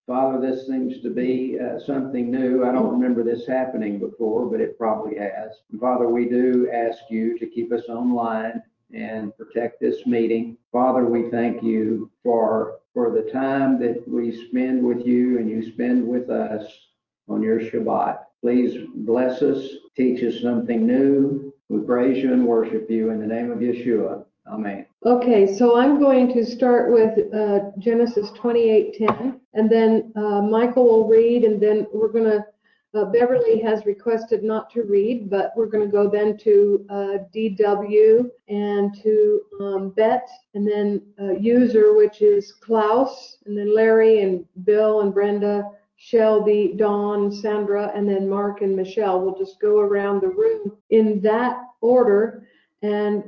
Father, this seems to be something new. I don't remember this happening before, but it probably has. And Father, we do ask you to keep us online and protect this meeting. Father, we thank you for the time that we spend with you and you spend with us on your Shabbat. Please bless us, teach us something new. We praise you and worship you in the name of Yeshua. Amen. Okay, so I'm going to start with Genesis 28:10, and then Michael will read, and then we're going to, Beverly has requested not to read, but we're going to go then to DW and to Bet, and then User, which is Klaus, and then Larry and Bill and Brenda, Shelby, Dawn, Sandra, and then Mark and Michelle. We'll just go around the room in that order, and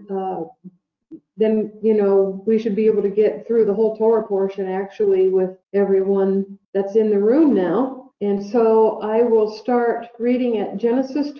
then, we should be able to get through the whole Torah portion actually with everyone that's in the room now. And so I will start reading at Genesis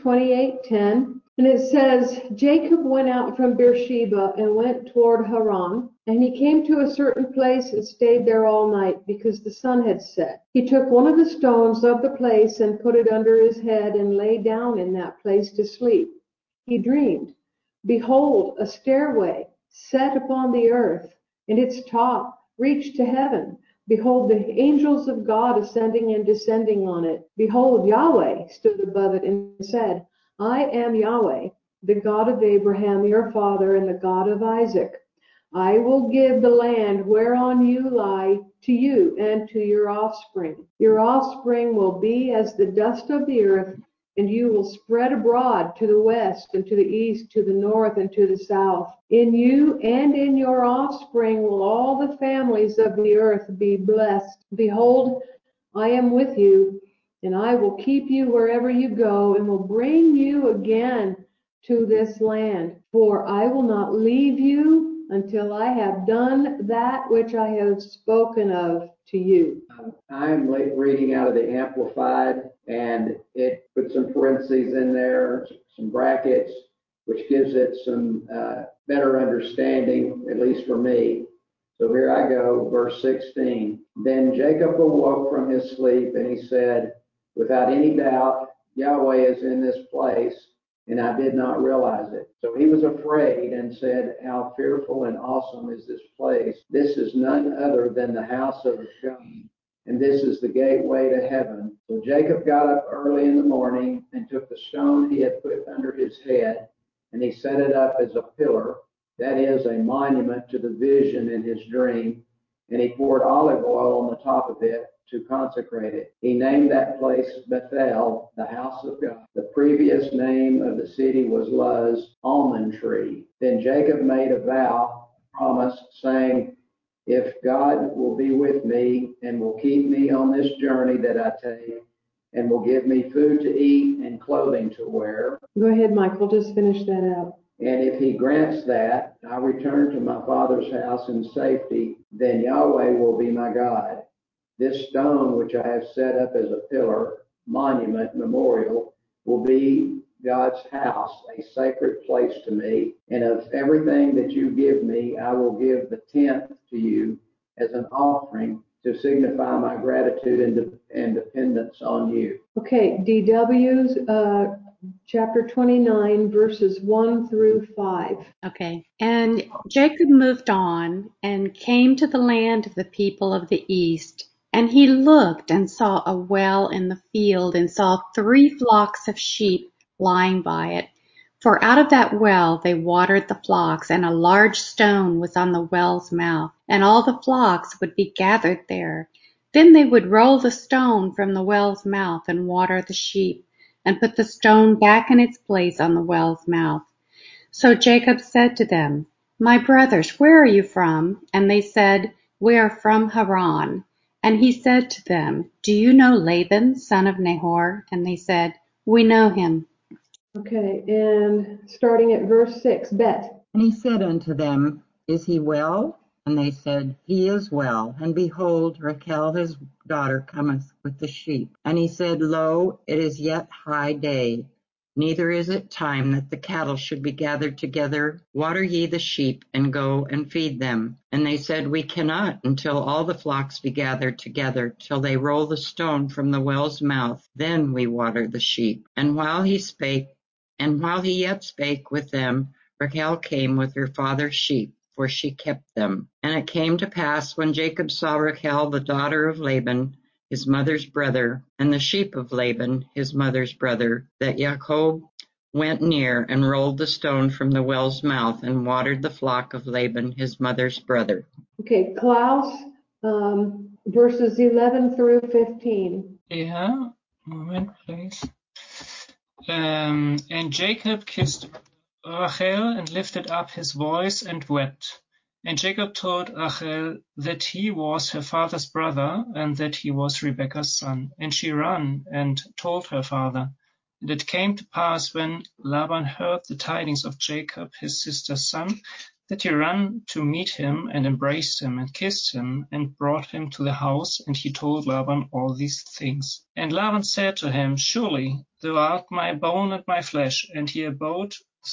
28:10. And it says, Jacob went out from Beersheba and went toward Haran. And he came to a certain place and stayed there all night because the sun had set. He took one of the stones of the place and put it under his head and lay down in that place to sleep. He dreamed, behold, a stairway set upon the earth, and its top reached to heaven. Behold, the angels of God ascending and descending on it. Behold, Yahweh stood above it and said, I am Yahweh, the God of Abraham your father, and the God of Isaac. I will give the land whereon you lie to you and to your offspring. Your offspring will be as the dust of the earth, and you will spread abroad to the west and to the east, to the north and to the south. In you and in your offspring will all the families of the earth be blessed. Behold, I am with you, and I will keep you wherever you go, and will bring you again to this land. For I will not leave you until I have done that which I have spoken of to you. I'm reading out of the Amplified, and it puts some parentheses in there, some brackets, which gives it some better understanding, at least for me. So here I go, verse 16. Then Jacob awoke from his sleep, and he said, without any doubt, Yahweh is in this place, and I did not realize it. So he was afraid and said, how fearful and awesome is this place. This is none other than the house of God, and this is the gateway to heaven. So Jacob got up early in the morning and took the stone he had put under his head, and he set it up as a pillar, that is, a monument to the vision in his dream, and he poured olive oil on the top of it to consecrate it. He named that place Bethel, the house of God. The previous name of the city was Luz, almond tree. Then Jacob made a vow, a promise, saying, if God will be with me and will keep me on this journey that I take, and will give me food to eat and clothing to wear. Go ahead, Michael, just finish that out. And if he grants that, I return to my father's house in safety, then Yahweh will be my God. This stone, which I have set up as a pillar, monument, memorial, will be God's house, a sacred place to me. And of everything that you give me, I will give the 10th to you as an offering to signify my gratitude and dependence on you. Okay, DW's chapter 29, verses 1 through 5. Okay. And Jacob moved on and came to the land of the people of the east. And he looked and saw a well in the field and saw 3 flocks of sheep lying by it. For out of that well they watered the flocks, and a large stone was on the well's mouth, and all the flocks would be gathered there. Then they would roll the stone from the well's mouth and water the sheep, and put the stone back in its place on the well's mouth. So Jacob said to them, my brothers, where are you from? And they said, we are from Haran. And he said to them, do you know Laban, son of Nahor? And they said, we know him. Okay, and starting at verse 6, Bet. And he said unto them, is he well? And they said, he is well. And behold, Rachel his daughter cometh with the sheep. And he said, lo, it is yet high day. neither is it time that the cattle should be gathered together. Water ye the sheep, and go and feed them. And they said, We cannot until all the flocks be gathered together, till they roll the stone from the well's mouth. Then we water the sheep. And while he yet spake with them, Rachel came with her father's sheep, for she kept them. And it came to pass, when Jacob saw Rachel the daughter of Laban, his mother's brother, and the sheep of Laban, his mother's brother, that Jacob went near and rolled the stone from the well's mouth and watered the flock of Laban, his mother's brother. Okay, Klaus, verses 11 through 15. Yeah, moment, please. And Jacob kissed Rachel and lifted up his voice and wept. And Jacob told Rachel that he was her father's brother and that he was Rebekah's son. And she ran and told her father. And it came to pass, when Laban heard the tidings of Jacob, his sister's son, that he ran to meet him and embraced him and kissed him and brought him to the house. And he told Laban all these things. And Laban said to him, Surely thou art my bone and my flesh. And he abode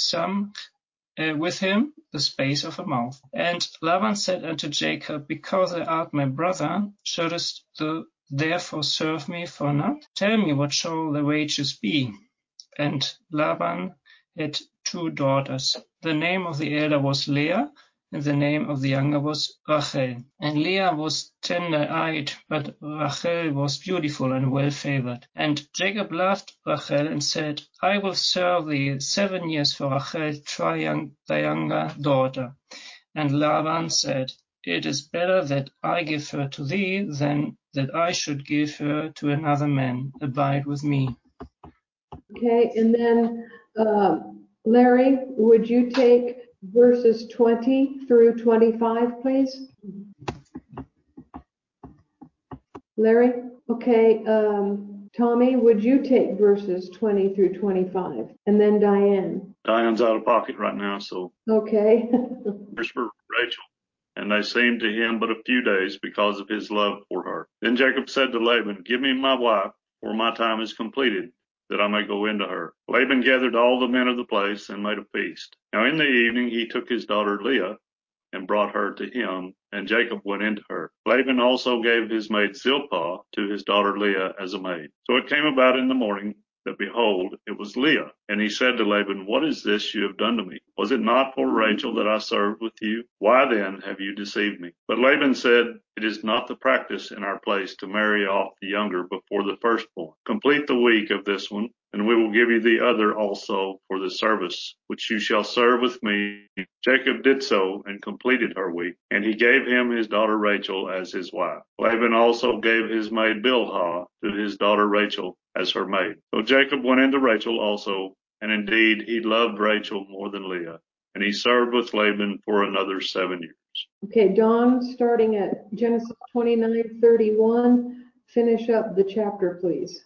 with him the space of a month. And Laban said unto Jacob, Because thou art my brother, shouldest thou therefore serve me for naught? Tell me, what shall the wages be? And Laban had 2 daughters. The name of the elder was Leah, and the name of the younger was Rachel. And Leah was tender-eyed, but Rachel was beautiful and well-favored. And Jacob loved Rachel and said, I will serve thee 7 years for Rachel, thy younger daughter. And Laban said, It is better that I give her to thee than that I should give her to another man. Abide with me. Okay, and then Larry, would you take verses 20 through 25, please? Larry? Okay, Tommy, would you take verses 20 through 25? And then Diane. Diane's out of pocket right now, so Okay. here's for Rachel. And they seemed to him but a few days because of his love for her. Then Jacob said to Laban, Give me my wife, for my time is completed, that I may go into her. Laban gathered all the men of the place and made a feast. Now in the evening he took his daughter Leah and brought her to him, and Jacob went into her. Laban also gave his maid Zilpah to his daughter Leah as a maid. So it came about in the morning that, behold, it was Leah. And he said to Laban, What is this you have done to me? Was it not for Rachel that I served with you? Why then have you deceived me? But Laban said, It is not the practice in our place to marry off the younger before the firstborn. Complete the week of this one, and we will give you the other also for the service which you shall serve with me. Jacob did so and completed her week, and he gave him his daughter Rachel as his wife. Laban also gave his maid Bilhah to his daughter Rachel as her maid. So Jacob went into Rachel also, and indeed he loved Rachel more than Leah, and he served with Laban for another 7 years. Okay, Dawn, starting at Genesis 29:31, finish up the chapter, please.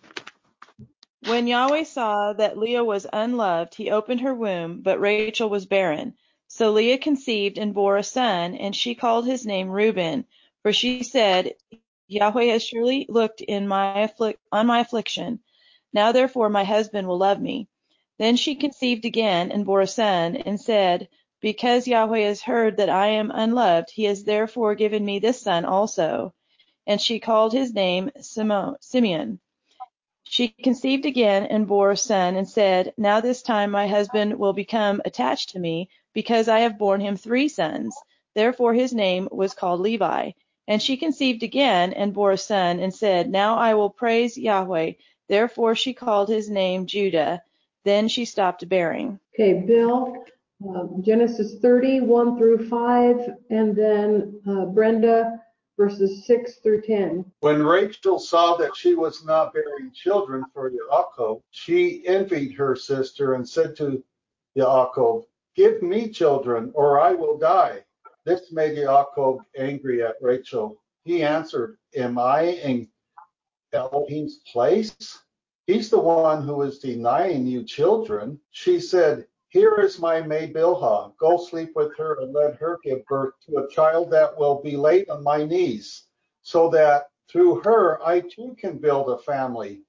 When Yahweh saw that Leah was unloved, he opened her womb, but Rachel was barren. So Leah conceived and bore a son, and she called his name Reuben, for she said, Yahweh has surely looked on my affliction. Now therefore my husband will love me. Then she conceived again and bore a son, and said, Because Yahweh has heard that I am unloved, he has therefore given me this son also. And she called his name Simeon. She conceived again and bore a son, and said, Now this time my husband will become attached to me, because I have borne him 3 sons. Therefore his name was called Levi. And she conceived again and bore a son, and said, Now I will praise Yahweh. Therefore she called his name Judah. Then she stopped bearing. Okay, Bill, Genesis 30:1 through 5, and then Brenda, verses 6 through 10. When Rachel saw that she was not bearing children for Yaakov, she envied her sister and said to Yaakov, Give me children, or I will die. This made Yaakov angry at Rachel. He answered, Am I in Elohim's place? He's the one who is denying you children. She said, Here is my maid Bilhah. Go sleep with her and let her give birth to a child that will be laid on my knees, so that through her I too can build a family.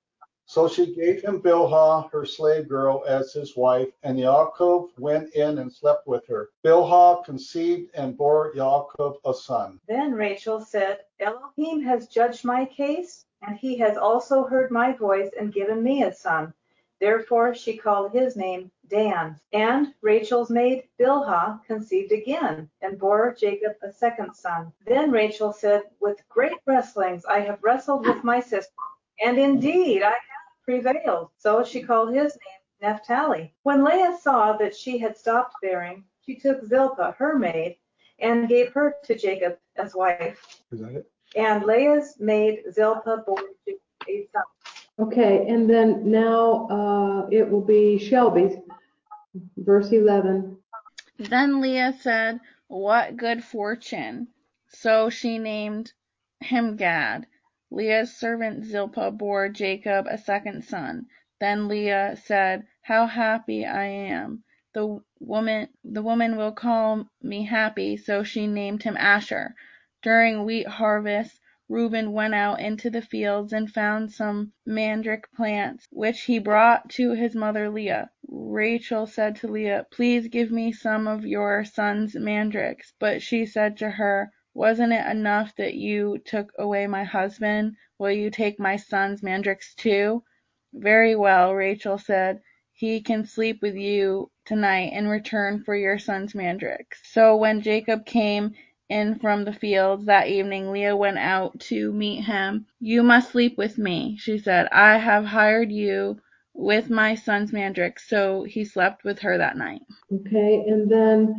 So she gave him Bilhah, her slave girl, as his wife, and Yaakov went in and slept with her. Bilhah conceived and bore Yaakov a son. Then Rachel said, Elohim has judged my case, and he has also heard my voice and given me a son. Therefore she called his name Dan. And Rachel's maid Bilhah conceived again and bore Jacob a second son. Then Rachel said, with great wrestlings I have wrestled with my sister, and indeed I have prevailed. So she called his name Naphtali. When Leah saw that she had stopped bearing, she took Zilpah, her maid, and gave her to Jacob as wife. Is that it? And Leah's maid Zilpah bore Jacob a son. Okay, and then now it will be Shelby's, verse 11. Then Leah said, what good fortune! So she named him Gad. Leah's servant Zilpah bore Jacob a second son. Then Leah said, how happy I am! The woman will call me happy, so she named him Asher. During wheat harvest, Reuben went out into the fields and found some mandrake plants, which he brought to his mother Leah. Rachel said to Leah, please give me some of your son's mandrakes. But she said to her, wasn't it enough that you took away my husband? Will you take my son's mandrakes too? Very well, Rachel said, he can sleep with you tonight in return for your son's mandrakes. So when Jacob came in from the fields that evening, Leah went out to meet him. You must sleep with me, she said. I have hired you with my son's mandrakes. So he slept with her that night. Okay, and then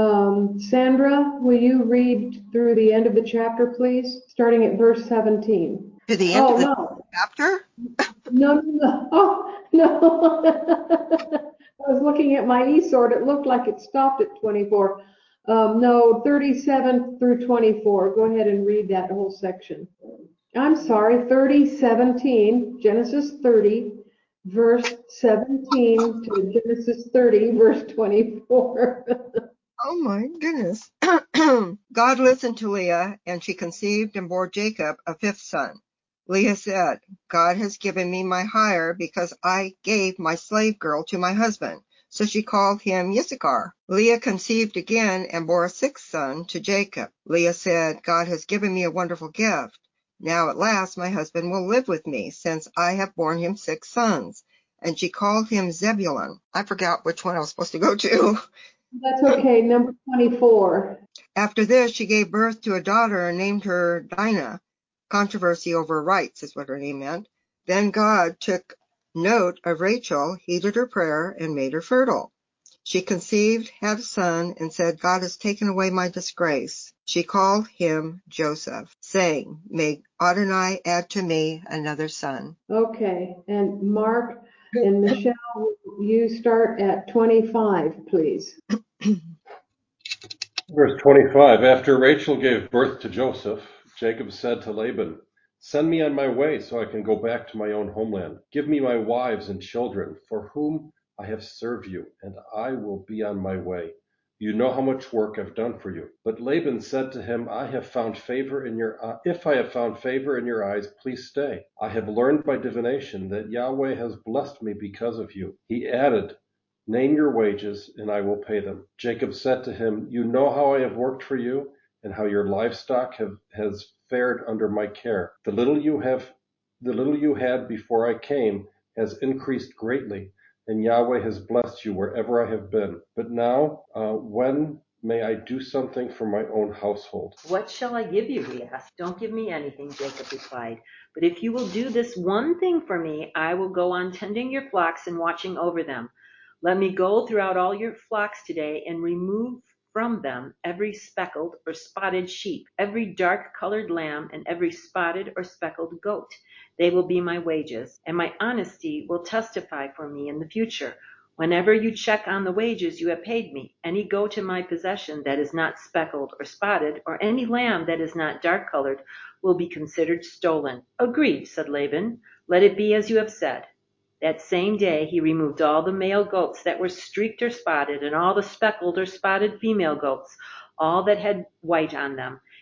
Sandra, will you read through the end of the chapter, please, starting at verse 17? To the end of the chapter? No. Oh, no. I was looking at my e-sword. It looked like it stopped at 24. No, 37 through 24. Go ahead and read that whole section. I'm sorry, 17, Genesis 30, verse 17 to Genesis 30, verse 24. Oh my goodness. God listened to Leah, and she conceived and bore Jacob a fifth son. Leah said, God has given me my hire because I gave my slave girl to my husband. So she called him Issachar. Leah conceived again and bore a sixth son to Jacob. Leah said, God has given me a wonderful gift. Now at last my husband will live with me, since I have borne him 6 sons. And she called him Zebulun. I forgot which one I was supposed to go to. That's okay, number 24. After this, she gave birth to a daughter and named her Dinah. Controversy over rights is what her name meant. Then God took note of Rachel, heeded her prayer, and made her fertile. She conceived, had a son, and said, God has taken away my disgrace. She called him Joseph, saying, may Adonai add to me another son. Okay, and Mark and Michelle, you start at 25, please. Verse 25, after Rachel gave birth to Joseph, Jacob said to Laban, send me on my way so I can go back to my own homeland. Give me my wives and children, for whom I have served you, and I will be on my way. You know how much work I've done for you. But Laban said to him, if I have found favor in your eyes, please stay. I have learned by divination that Yahweh has blessed me because of you. He added, name your wages, and I will pay them. Jacob said to him, you know how I have worked for you, and how your livestock has fared under my care. The little you had before I came has increased greatly, and Yahweh has blessed you wherever I have been. But now, when may I do something for my own household? What shall I give you? He asked. Don't give me anything, Jacob replied. But if you will do this one thing for me, I will go on tending your flocks and watching over them. Let me go throughout all your flocks today and remove from them every speckled or spotted sheep, every dark-colored lamb, and every spotted or speckled goat. They will be my wages, and my honesty will testify for me in the future. Whenever you check on the wages you have paid me, any goat in my possession that is not speckled or spotted, or any lamb that is not dark-colored, will be considered stolen. Agreed, said Laban. Let it be as you have said. That same day he removed all the male goats that were streaked or spotted, and all the speckled or spotted female goats, all that had white on them.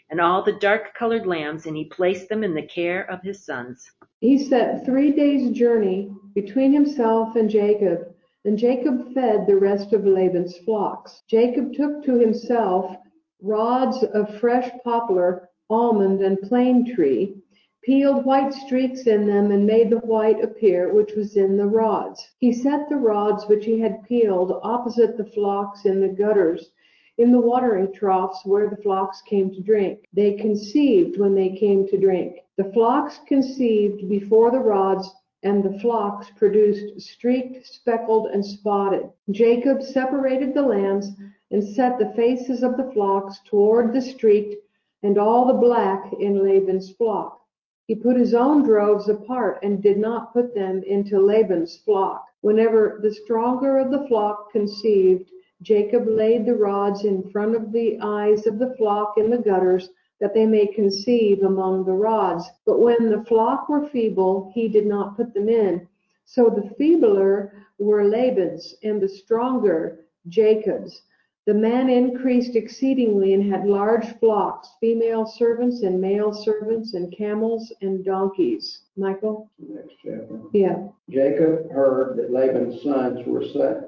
and all the dark-colored lambs, and he placed them in the care of his sons. He set 3 days' journey between himself and Jacob fed the rest of Laban's flocks. Jacob took to himself rods of fresh poplar, almond, and plane tree, peeled white streaks in them, and made the white appear which was in the rods. He set the rods which he had peeled opposite the flocks in the gutters, in the watering troughs where the flocks came to drink. They conceived when they came to drink. The flocks conceived before the rods, and the flocks produced streaked, speckled, and spotted. Jacob separated the lambs and set the faces of the flocks toward the streaked and all the black in Laban's flock. He put his own droves apart and did not put them into Laban's flock. Whenever the stronger of the flock conceived, Jacob laid the rods in front of the eyes of the flock in the gutters, that they may conceive among the rods. But when the flock were feeble, he did not put them in. So the feebler were Laban's, and the stronger Jacob's. The man increased exceedingly and had large flocks, female servants and male servants, and camels and donkeys. Michael? Next chapter. Yeah. Jacob heard that Laban's sons were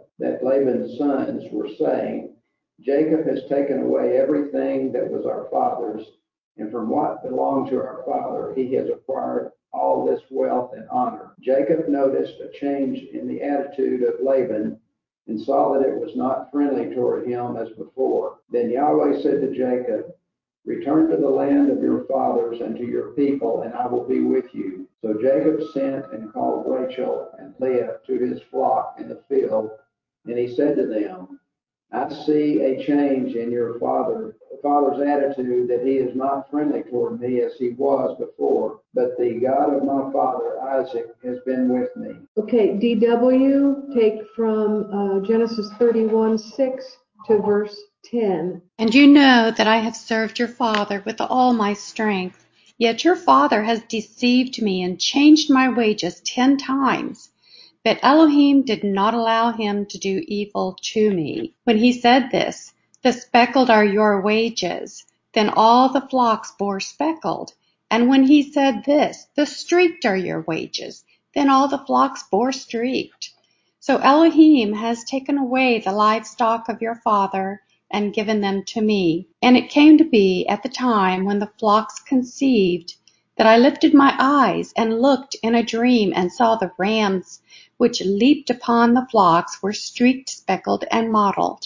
saying, Jacob has taken away everything that was our father's, and from what belonged to our father, he has acquired all this wealth and honor. Jacob noticed a change in the attitude of Laban and saw that it was not friendly toward him as before. Then Yahweh said to Jacob, return to the land of your fathers and to your people, and I will be with you. So Jacob sent and called Rachel and Leah to his flock in the field, and he said to them, I see a change in your father's attitude, that he is not friendly toward me as he was before, but the God of my father Isaac has been with me. Okay, DW, take from Genesis 31:6 to verse 10. And you know that I have served your father with all my strength. Yet your father has deceived me and changed my wages 10 times. But Elohim did not allow him to do evil to me. When he said this, the speckled are your wages, then all the flocks bore speckled. And when he said this, the streaked are your wages, then all the flocks bore streaked. So Elohim has taken away the livestock of your father and given them to me. And it came to be at the time when the flocks conceived, that I lifted my eyes and looked in a dream and saw the rams which leaped upon the flocks were streaked, speckled, and mottled.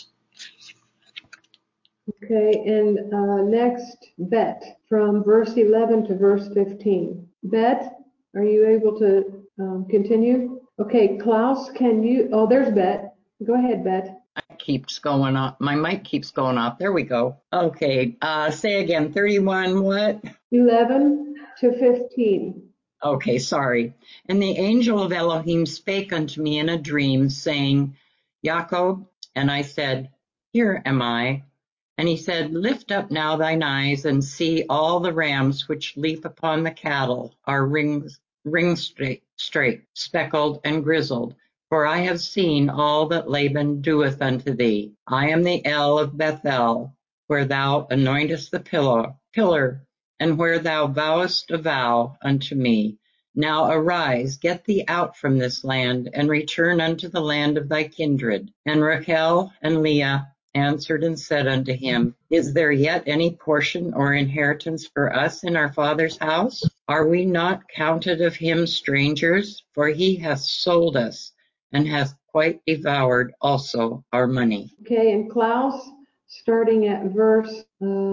Okay, and next, Bet, from verse 11 to verse 15. Bet, are you able to continue? Okay, Klaus, can you, oh, there's Bet. Go ahead, Bet. Keeps going off. My mic keeps going off. There we go. Okay, say again, 31 what? 11 to 15. Okay, sorry. And the angel of Elohim spake unto me in a dream, saying, Jacob, and I said, Here am I. And he said, Lift up now thine eyes, and see all the rams which leap upon the cattle are ring straight, speckled, and grizzled. For I have seen all that Laban doeth unto thee. I am the El of Bethel, where thou anointest the pillar, and where thou vowest a vow unto me. Now arise, get thee out from this land, and return unto the land of thy kindred. And Rachel and Leah answered and said unto him, Is there yet any portion or inheritance for us in our father's house? Are we not counted of him strangers? For he hath sold us, and hath quite devoured also our money. Okay, and Klaus, starting at verse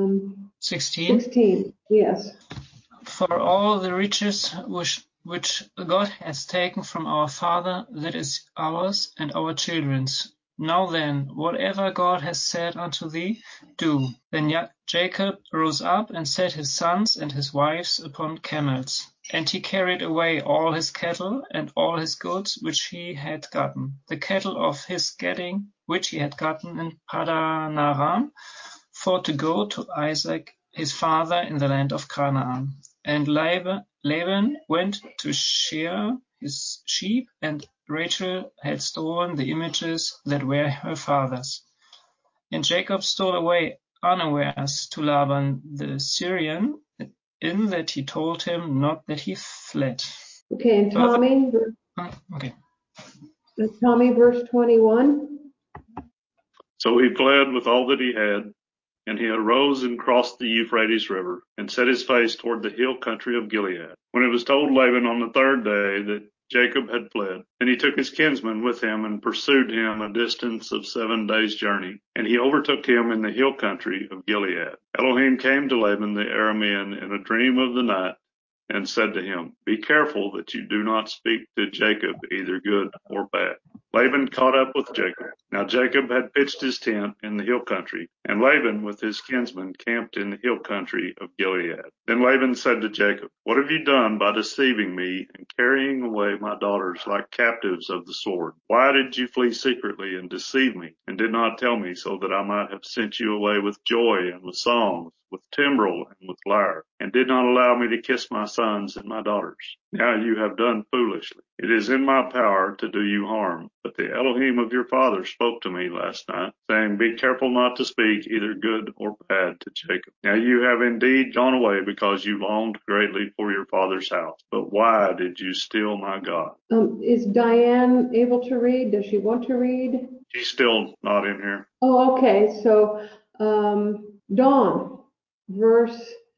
16. 16. Yes. For all the riches which God has taken from our father, that is ours and our children's. Now then, whatever God has said unto thee, do. Then Jacob rose up and set his sons and his wives upon camels. And he carried away all his cattle and all his goods which he had gotten, the cattle of his getting which he had gotten in Padanaram, for to go to Isaac his father in the land of Canaan. And Laban went to shear his sheep, and Rachel had stolen the images that were her father's. And Jacob stole away unawares to Laban the Syrian, in that he told him not that he fled. Okay, and Tommy, Okay. Tommy, verse 21. So he fled with all that he had, and he arose and crossed the Euphrates River, and set his face toward the hill country of Gilead. When it was told Laban on the third day that Jacob had fled, then he took his kinsman with him and pursued him a distance of 7 days' journey, and he overtook him in the hill country of Gilead. Elohim came to Laban the Aramean in a dream of the night, and said to him, Be careful that you do not speak to Jacob either good or bad. Laban caught up with Jacob. Now Jacob had pitched his tent in the hill country, and Laban with his kinsmen camped in the hill country of Gilead. Then Laban said to Jacob, What have you done by deceiving me and carrying away my daughters like captives of the sword? Why did you flee secretly and deceive me, and did not tell me, so that I might have sent you away with joy and with songs, with timbrel and with lyre, and did not allow me to kiss my sons and my daughters? Now you have done foolishly. It is in my power to do you harm, but the Elohim of your father spoke to me last night, saying, Be careful not to speak either good or bad to Jacob. Now you have indeed gone away because you longed greatly for your father's house. But why did you steal my God? Is Diane able to read? Does she want to read? She's still not in here. Oh, okay. So, Dawn, verse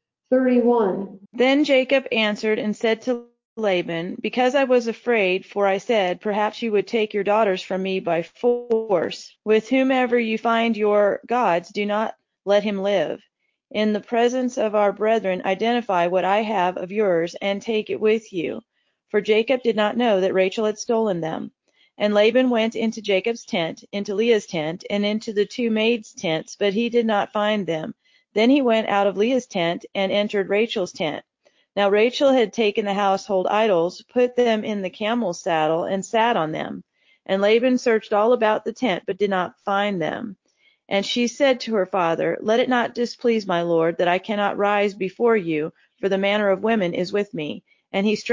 31. Then Jacob answered and said to Laban, Because I was afraid, for I said, Perhaps you would take your daughters from me by force. With whomever you find your gods, do not let him live. In the presence of our brethren, identify what I have of yours, and take it with you. For Jacob did not know that Rachel had stolen them. And Laban went into Jacob's tent, into Leah's tent, and into the 2 maids' tents, but he did not find them. Then he went out of Leah's tent and entered Rachel's tent. Now Rachel had taken the household idols, put them in the camel's saddle, and sat on them. And Laban searched all about the tent, but did not find them. And she said to her father, Let it not displease my lord, that I cannot rise before you, for the manner of women is with me. And he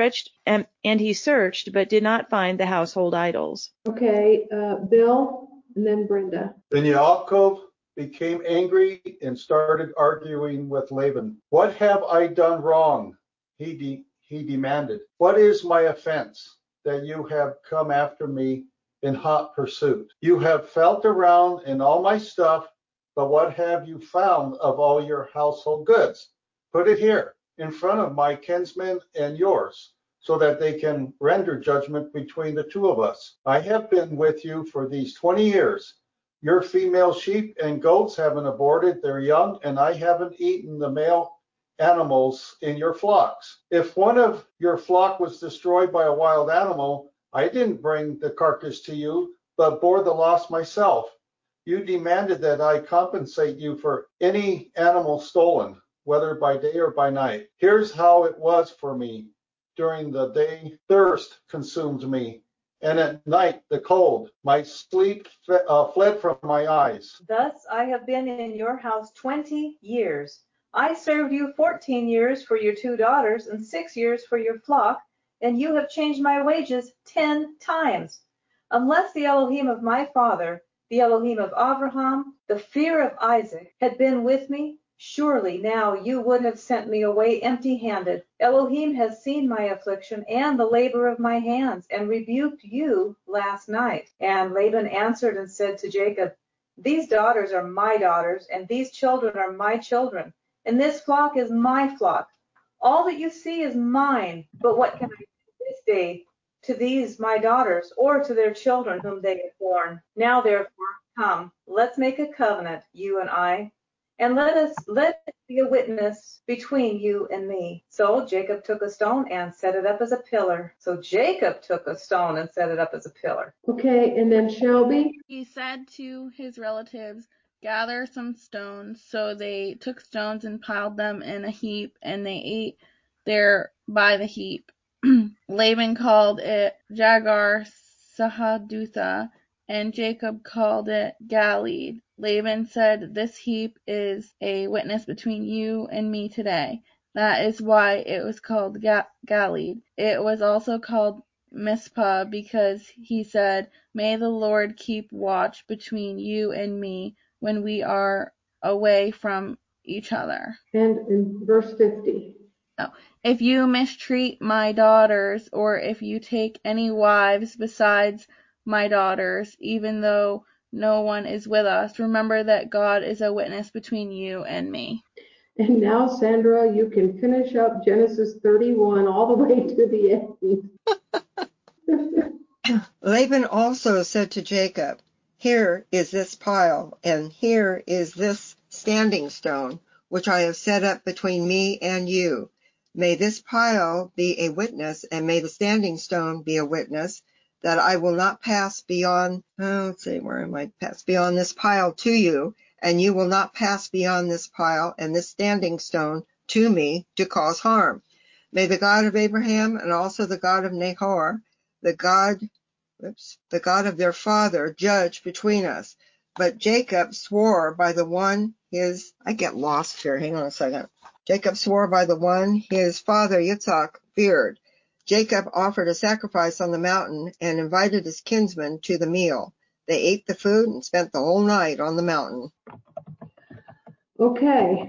searched, but did not find the household idols. Okay, Bill, and then Brenda. Then Yaakov became angry and started arguing with Laban. What have I done wrong? He demanded. What is my offense that you have come after me in hot pursuit? You have felt around in all my stuff, but what have you found of all your household goods? Put it here in front of my kinsmen and yours, so that they can render judgment between the 2 of us. I have been with you for these 20 years. Your female sheep and goats haven't aborted their young, and I haven't eaten the male animals in your flocks. If one of your flock was destroyed by a wild animal, I didn't bring the carcass to you, but bore the loss myself. You demanded that I compensate you for any animal stolen, whether by day or by night. Here's how it was for me. During the day, thirst consumed me, and at night the cold. My sleep fled from my eyes. Thus I have been in your house 20 years. I served you 14 years for your 2 daughters and 6 years for your flock, and you have changed my wages 10 times. Unless the Elohim of my father, the Elohim of Abraham, the fear of Isaac, had been with me, surely now you would have sent me away empty-handed. Elohim has seen my affliction and the labor of my hands, and rebuked you last night. And Laban answered and said to Jacob, These daughters are my daughters, and these children are my children, and this flock is my flock. All that you see is mine, but what can I do this day to these my daughters, or to their children whom they have borne? Now therefore, come, let's make a covenant, you and I, and let it be a witness between you and me. So Jacob took a stone and set it up as a pillar. Okay, and then Shelby. He said to his relatives, Gather some stones. So they took stones and piled them in a heap, and they ate there by the heap. Laban called it Jagar Sahadutha, and Jacob called it Galeed. Laban said, This heap is a witness between you and me today. That is why it was called Galeed. It was also called Mizpah, because he said, May the Lord keep watch between you and me when we are away from each other. And in verse 50. If you mistreat my daughters, or if you take any wives besides my daughters, even though no one is with us, remember that God is a witness between you and me. And now, Sandra, you can finish up Genesis 31 all the way to the end. Laban also said to Jacob, here is this pile, and here is this standing stone, which I have set up between me and you. May this pile be a witness, and may the standing stone be a witness, that I will not pass beyond, pass beyond this pile to you, and you will not pass beyond this pile and this standing stone to me to cause harm. May the God of Abraham and also the God of Nahor, the God of their father, judge between us. But Jacob swore by the one I get lost here, hang on a second. Jacob swore by the one his father Yitzhak feared. Jacob offered a sacrifice on the mountain and invited his kinsmen to the meal. They ate the food and spent the whole night on the mountain. Okay.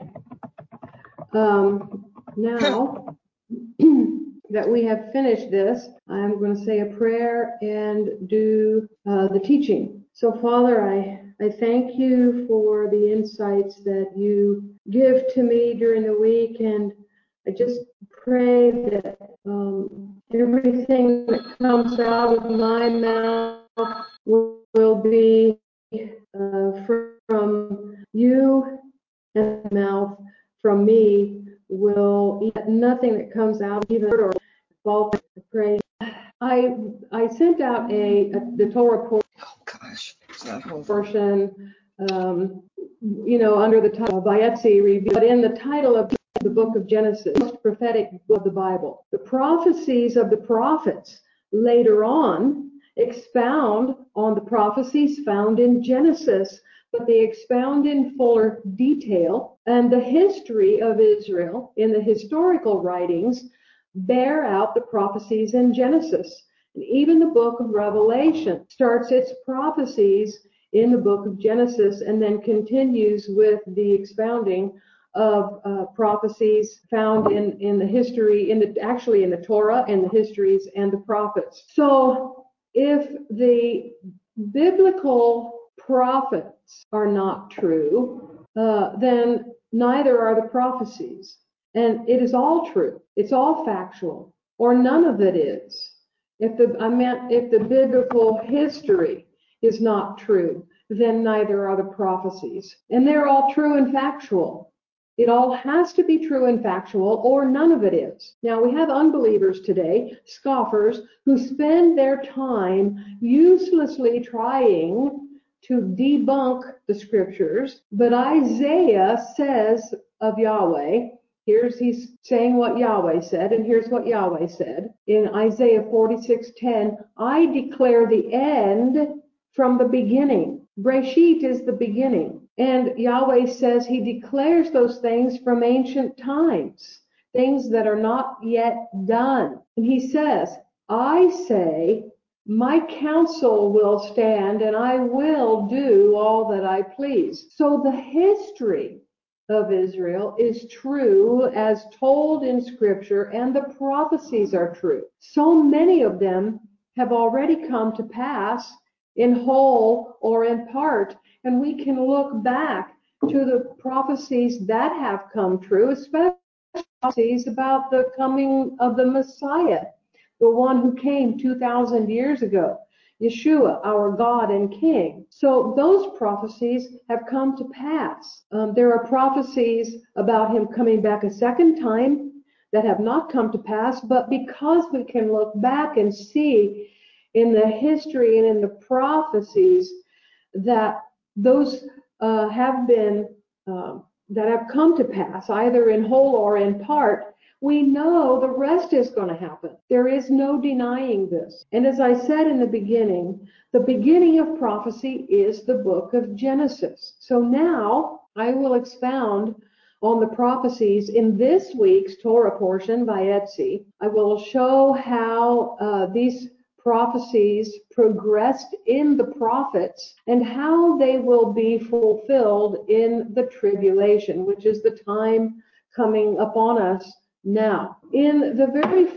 Now that we have finished this, I'm going to say a prayer and do the teaching. So, Father, I thank you for the insights that you give to me during the week, and I just pray that everything that comes out of my mouth will be from you, and mouth from me will nothing that comes out even or fall to pray. I sent out the Torah portion, under the title by Etsy review, but in the title of the book of Genesis, most prophetic book of the Bible. The prophecies of the prophets later on expound on the prophecies found in Genesis, but they expound in fuller detail, and the history of Israel in the historical writings bear out the prophecies in Genesis. And even the book of Revelation starts its prophecies in the book of Genesis and then continues with the expounding of prophecies found in the history, actually in the Torah and the histories and the prophets. So if the biblical prophets are not true, then neither are the prophecies. And it is all true. It's all factual, or none of it is. If the biblical history is not true, then neither are the prophecies. And they're all true and factual. It all has to be true and factual, or none of it is. Now, we have unbelievers today, scoffers, who spend their time uselessly trying to debunk the scriptures. But Isaiah says of Yahweh, he's saying what Yahweh said, and here's what Yahweh said. In Isaiah 46:10, I declare the end from the beginning. Breshit is the beginning. And Yahweh says he declares those things from ancient times, things that are not yet done. And he says, I say, my counsel will stand and I will do all that I please. So the history of Israel is true as told in Scripture, and the prophecies are true. So many of them have already come to pass in whole or in part, and we can look back to the prophecies that have come true, especially prophecies about the coming of the Messiah, the one who came 2,000 years ago, Yeshua, our God and King. So those prophecies have come to pass. There are prophecies about him coming back a second time that have not come to pass, but because we can look back and see in the history and in the prophecies that those have been that have come to pass, either in whole or in part, we know the rest is going to happen. There is no denying this. And as I said in the beginning of prophecy is the book of Genesis. So now I will expound on the prophecies in this week's Torah portion by Etsy. I will show how these prophecies progressed in the prophets and how they will be fulfilled in the tribulation, which is the time coming upon us now. In the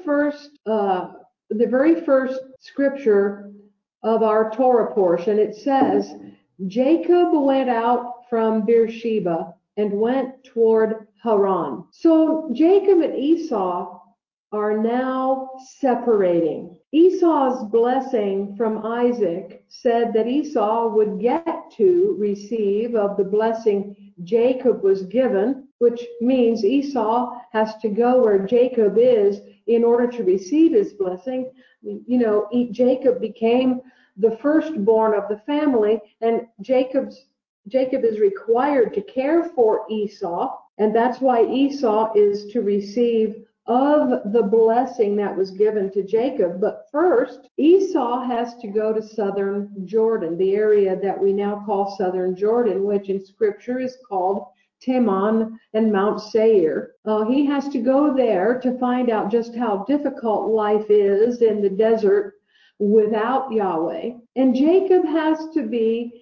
very first scripture of our Torah portion, it says, Jacob went out from Beersheba and went toward Haran. So Jacob and Esau are now separating. Esau's blessing from Isaac said that Esau would get to receive of the blessing Jacob was given, which means Esau has to go where Jacob is in order to receive his blessing. You know, Jacob became the firstborn of the family, and Jacob is required to care for Esau, and that's why Esau is to receive of the blessing that was given to Jacob. But first, Esau has to go to southern Jordan, the area that we now call southern Jordan, which in scripture is called Teman and Mount Seir. He has to go there to find out just how difficult life is in the desert without Yahweh. And Jacob has to be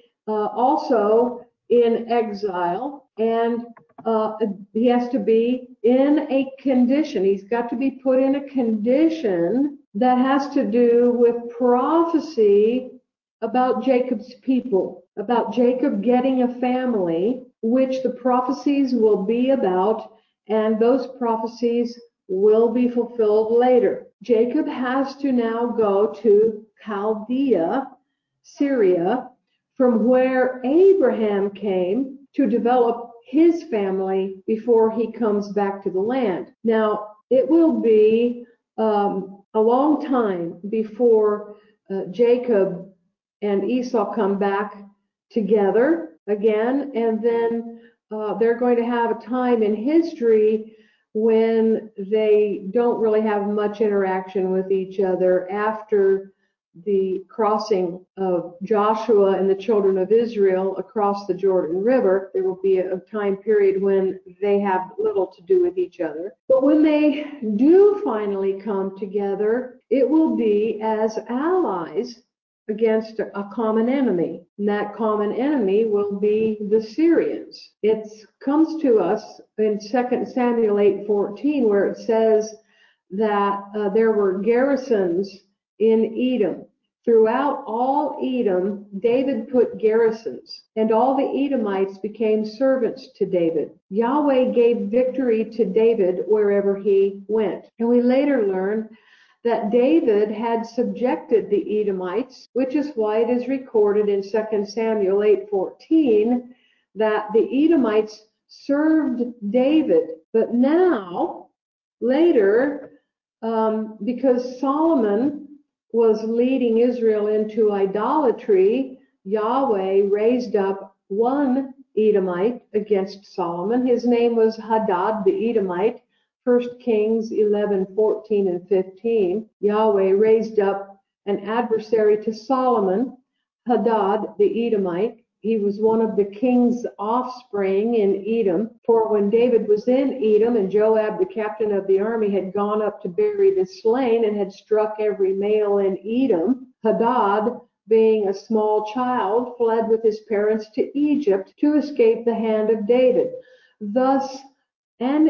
also in exile, and he has to be in a condition. He's got to be put in a condition that has to do with prophecy about Jacob's people, about Jacob getting a family, which the prophecies will be about, and those prophecies will be fulfilled later. Jacob has to now go to Chaldea, Syria, from where Abraham came to develop his family before he comes back to the land. Now, it will be a long time before Jacob and Esau come back together again, and then they're going to have a time in history when they don't really have much interaction with each other after the crossing of Joshua and the children of Israel across the Jordan River. There will be a time period when they have little to do with each other. But when they do finally come together, it will be as allies against a common enemy. And that common enemy will be the Syrians. It comes to us in 2 Samuel 8:14, where it says that there were garrisons in Edom. Throughout all Edom, David put garrisons, and all the Edomites became servants to David. Yahweh gave victory to David wherever he went. And we later learn that David had subjected the Edomites, which is why it is recorded in 2 Samuel 8:14 that the Edomites served David. But now, later, because Solomon was leading Israel into idolatry, Yahweh raised up one Edomite against Solomon. His name was Hadad the Edomite. 1 Kings 11:14 and 15. Yahweh raised up an adversary to Solomon, Hadad the Edomite. He was one of the king's offspring in Edom. For when David was in Edom and Joab, the captain of the army, had gone up to bury the slain and had struck every male in Edom, Hadad, being a small child, fled with his parents to Egypt to escape the hand of David. Thus, one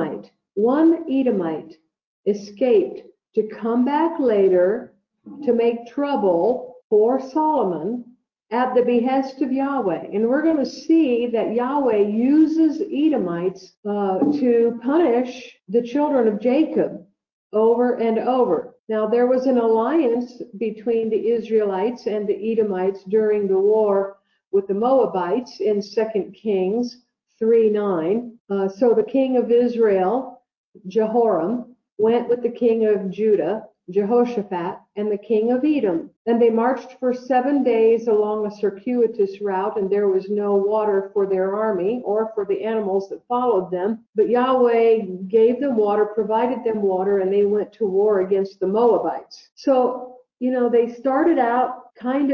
Edomite, escaped to come back later to make trouble for Solomon at the behest of Yahweh. And we're going to see that Yahweh uses Edomites to punish the children of Jacob over and over. Now, there was an alliance between the Israelites and the Edomites during the war with the Moabites in 2 Kings 3:9. So the king of Israel, Jehoram, went with the king of Judah, Jehoshaphat, and the king of Edom. And they marched for 7 days along a circuitous route, and there was no water for their army or for the animals that followed them. But Yahweh gave them water, provided them water, and they went to war against the Moabites. So, they started out kind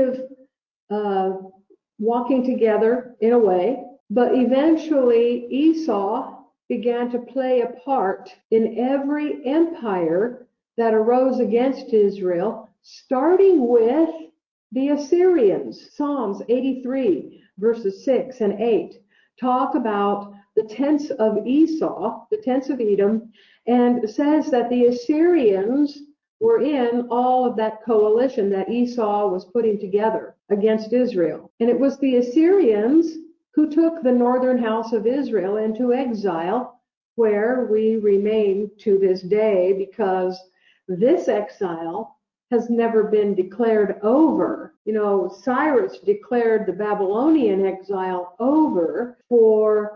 of walking together in a way, but eventually Esau began to play a part in every empire that arose against Israel, starting with the Assyrians. Psalms 83, verses 6 and 8 talk about the tents of Esau, the tents of Edom, and says that the Assyrians were in all of that coalition that Esau was putting together against Israel. And it was the Assyrians who took the northern house of Israel into exile, where we remain to this day, because this exile has never been declared over. You know, Cyrus declared the Babylonian exile over for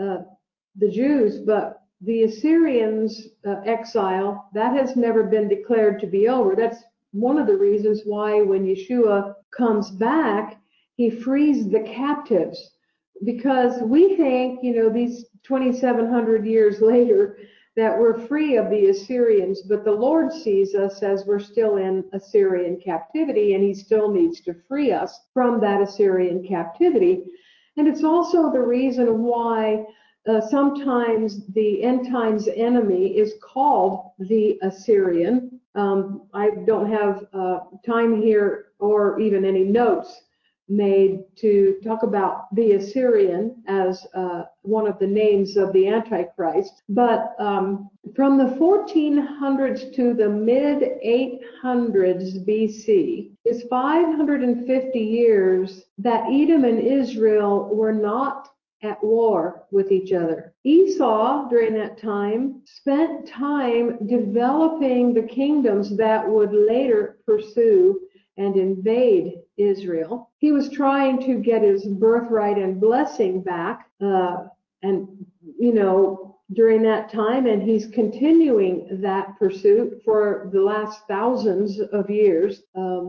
the Jews, but the Assyrians' exile, that has never been declared to be over. That's one of the reasons why when Yeshua comes back, he frees the captives. Because we think, you know, these 2,700 years later, that we're free of the Assyrians, but the Lord sees us as we're still in Assyrian captivity, and he still needs to free us from that Assyrian captivity. And it's also the reason why sometimes the end times enemy is called the Assyrian. I don't have time here or even any notes made to talk about the Assyrian as one of the names of the Antichrist. But from the 1400s to the mid 800s BC is 550 years that Edom and Israel were not at war with each other. Esau, during that time, spent time developing the kingdoms that would later pursue and invade Israel. He was trying to get his birthright and blessing back, and you know, during that time, and he's continuing that pursuit for the last thousands of years,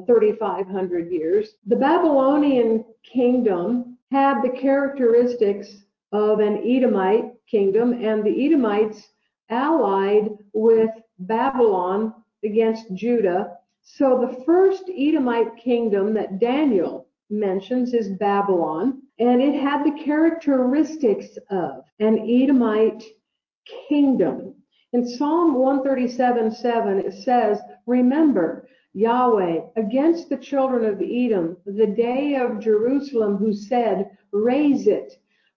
3,500 years. The Babylonian kingdom had the characteristics of an Edomite kingdom, and the Edomites allied with Babylon against Judah. So the first Edomite kingdom that Daniel mentions is Babylon, and it had the characteristics of an Edomite kingdom. In Psalm 137:7 it says, "Remember, Yahweh, against the children of Edom, the day of Jerusalem, who said, raise it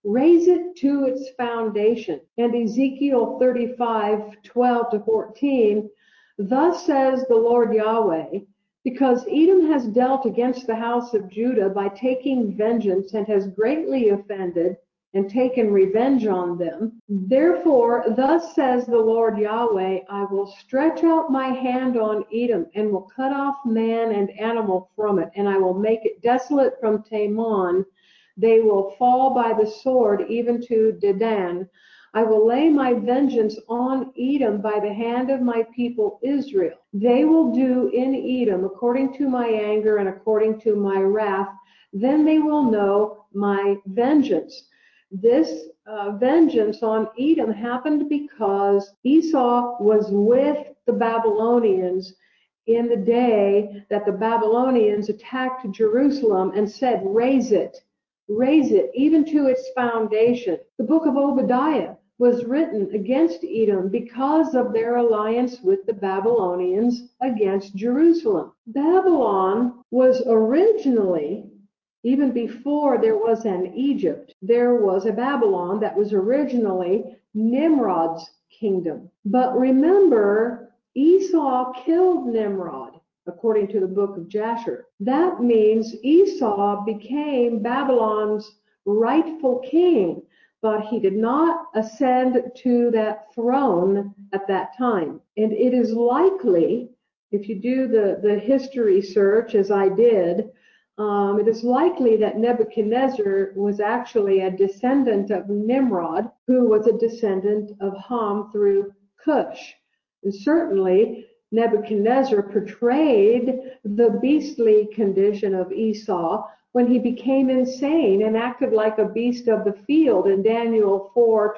to its foundation." And Ezekiel 35:12-14, "Thus says the Lord Yahweh, because Edom has dealt against the house of Judah by taking vengeance and has greatly offended and taken revenge on them. Therefore, thus says the Lord Yahweh, I will stretch out my hand on Edom and will cut off man and animal from it, and I will make it desolate from Teman. They will fall by the sword even to Dedan. I will lay my vengeance on Edom by the hand of my people Israel. They will do in Edom according to my anger and according to my wrath. Then they will know my vengeance." This vengeance on Edom happened because Esau was with the Babylonians in the day that the Babylonians attacked Jerusalem and said, raise it, even to its foundation. The book of Obadiah was written against Edom because of their alliance with the Babylonians against Jerusalem. Babylon was originally, even before there was an Egypt, there was a Babylon that was originally Nimrod's kingdom. But remember, Esau killed Nimrod, according to the book of Jasher. That means Esau became Babylon's rightful king, but he did not ascend to that throne at that time. And it is likely, if you do the history search, as I did, it is likely that Nebuchadnezzar was actually a descendant of Nimrod, who was a descendant of Ham through Cush. And certainly, Nebuchadnezzar portrayed the beastly condition of Esau when he became insane and acted like a beast of the field in Daniel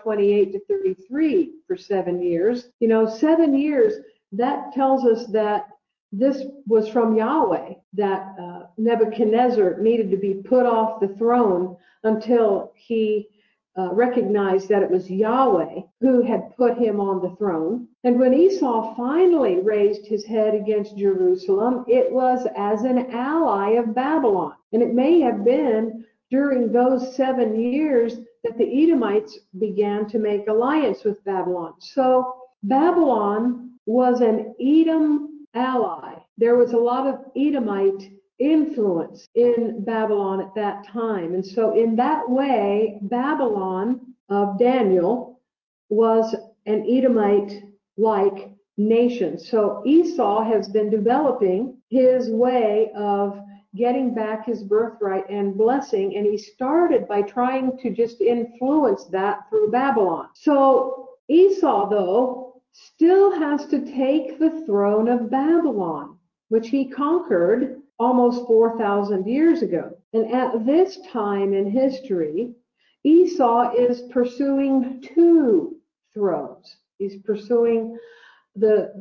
4:28-33 for 7 years. 7 years, that tells us that this was from Yahweh, that Nebuchadnezzar needed to be put off the throne until he recognized that it was Yahweh who had put him on the throne. And when Esau finally raised his head against Jerusalem, it was as an ally of Babylon. And it may have been during those 7 years that the Edomites began to make alliance with Babylon. So Babylon was an Edom ally. There was a lot of Edomite influence in Babylon at that time. And so in that way, Babylon of Daniel was an Edomite-like nation. So Esau has been developing his way of getting back his birthright and blessing, and he started by trying to just influence that through Babylon. So Esau, though, still has to take the throne of Babylon, which he conquered almost 4,000 years ago. And at this time in history, Esau is pursuing 2 thrones. He's pursuing the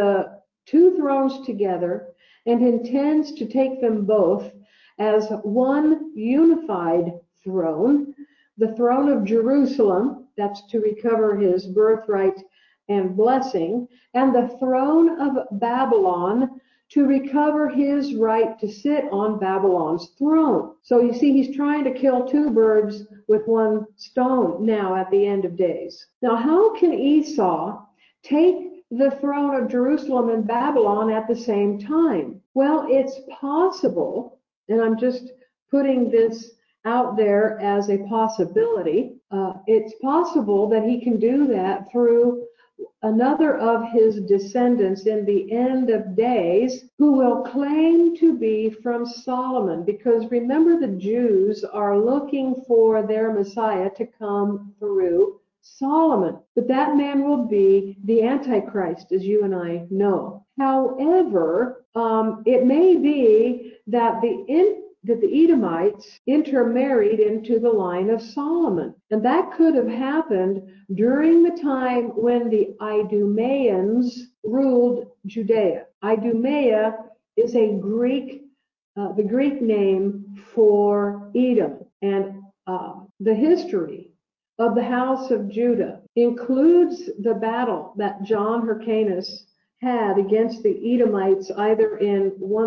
2 thrones together and intends to take them both as one unified throne, the throne of Jerusalem, that's to recover his birthright and blessing, and the throne of Babylon to recover his right to sit on Babylon's throne. So you see, he's trying to kill 2 birds with 1 stone now at the end of days. Now, how can Esau take the throne of Jerusalem and Babylon at the same time? Well, it's possible, and I'm just putting this out there as a possibility. It's possible that he can do that through another of his descendants in the end of days who will claim to be from Solomon, because remember, the Jews are looking for their Messiah to come through Solomon. But that man will be the Antichrist, as you and I know. However, it may be that the Edomites intermarried into the line of Solomon. And that could have happened during the time when the Idumeans ruled Judea. Idumea is a Greek, the Greek name for Edom. And the history of the house of Judah includes the battle that John Hyrcanus had against the Edomites either in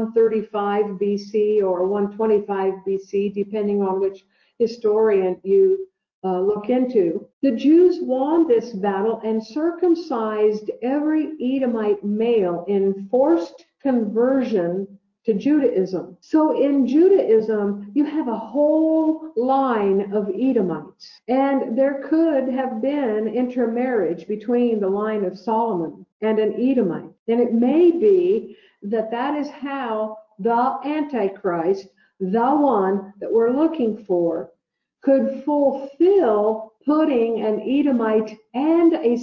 135 BC or 125 BC, depending on which historian you look into. The Jews won this battle and circumcised every Edomite male in forced conversion to Judaism. So in Judaism, you have a whole line of Edomites. And there could have been intermarriage between the line of Solomon and an Edomite. And it may be that that is how the Antichrist, the one that we're looking for, could fulfill putting an Edomite and a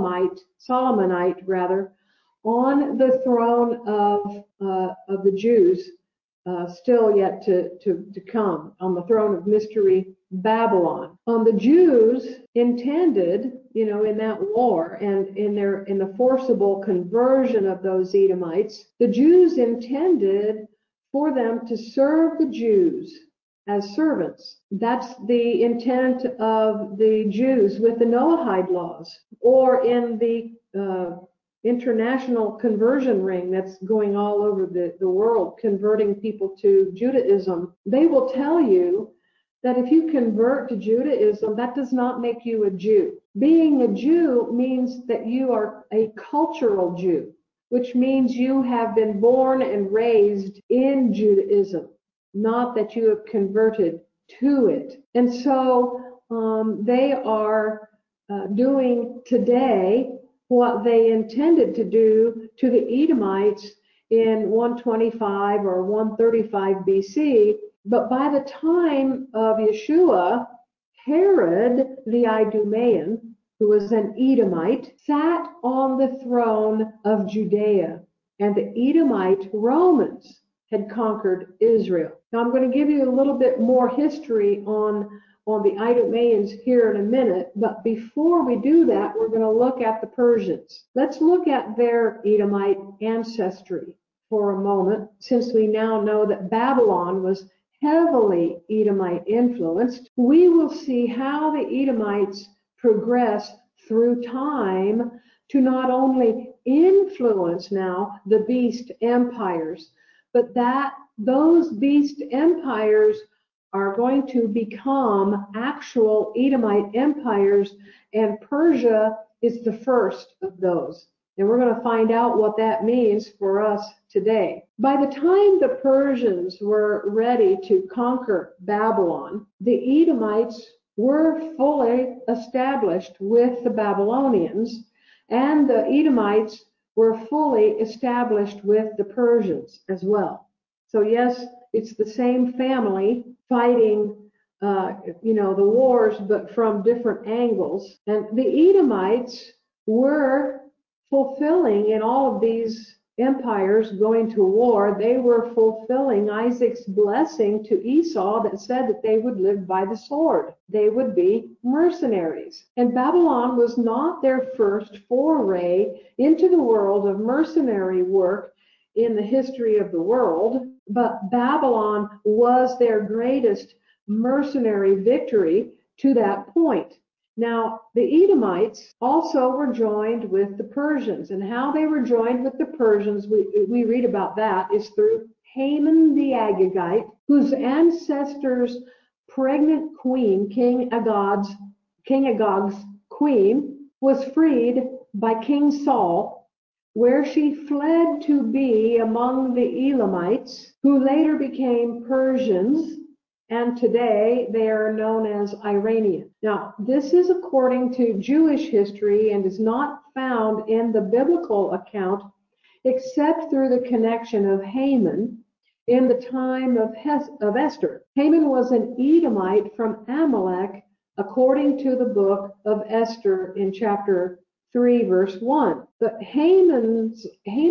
Solomonite rather, on the throne of the Jews, still yet to come, on the throne of mystery Babylon. The Jews intended, in that war and in the forcible conversion of those Edomites, the Jews intended for them to serve the Jews as servants. That's the intent of the Jews with the Noahide laws, or in the international conversion ring that's going all over the world, converting people to Judaism. They will tell you that if you convert to Judaism, that does not make you a Jew. Being a Jew means that you are a cultural Jew, which means you have been born and raised in Judaism, not that you have converted to it. And so they are doing today what they intended to do to the Edomites in 125 or 135 BC. But by the time of Yeshua, Herod the Idumean, who was an Edomite, sat on the throne of Judea, and the Edomite Romans had conquered Israel. Now I'm going to give you a little bit more history on the Idumeans here in a minute, but before we do that, we're going to look at the Persians. Let's look at their Edomite ancestry for a moment, since we now know that Babylon was heavily Edomite influenced, we will see how the Edomites progress through time to not only influence now the beast empires, but that those beast empires are going to become actual Edomite empires, and Persia is the first of those. And we're going to find out what that means for us today. By the time the Persians were ready to conquer Babylon, the Edomites were fully established with the Babylonians, and the Edomites were fully established with the Persians as well. So yes, it's the same family fighting, the wars, but from different angles. And the Edomites were fulfilling in all of these empires going to war, they were fulfilling Isaac's blessing to Esau that said that they would live by the sword. They would be mercenaries. And Babylon was not their first foray into the world of mercenary work in the history of the world, but Babylon was their greatest mercenary victory to that point. Now, the Edomites also were joined with the Persians, and how they were joined with the Persians, we read about that, is through Haman the Agagite, whose ancestors' pregnant queen, King Agag's queen, was freed by King Saul, where she fled to be among the Elamites, who later became Persians, and today they are known as Iranians. Now, this is according to Jewish history and is not found in the biblical account except through the connection of Haman in the time of Esther. Haman was an Edomite from Amalek, according to the book of Esther in chapter 3, verse 1. But Haman's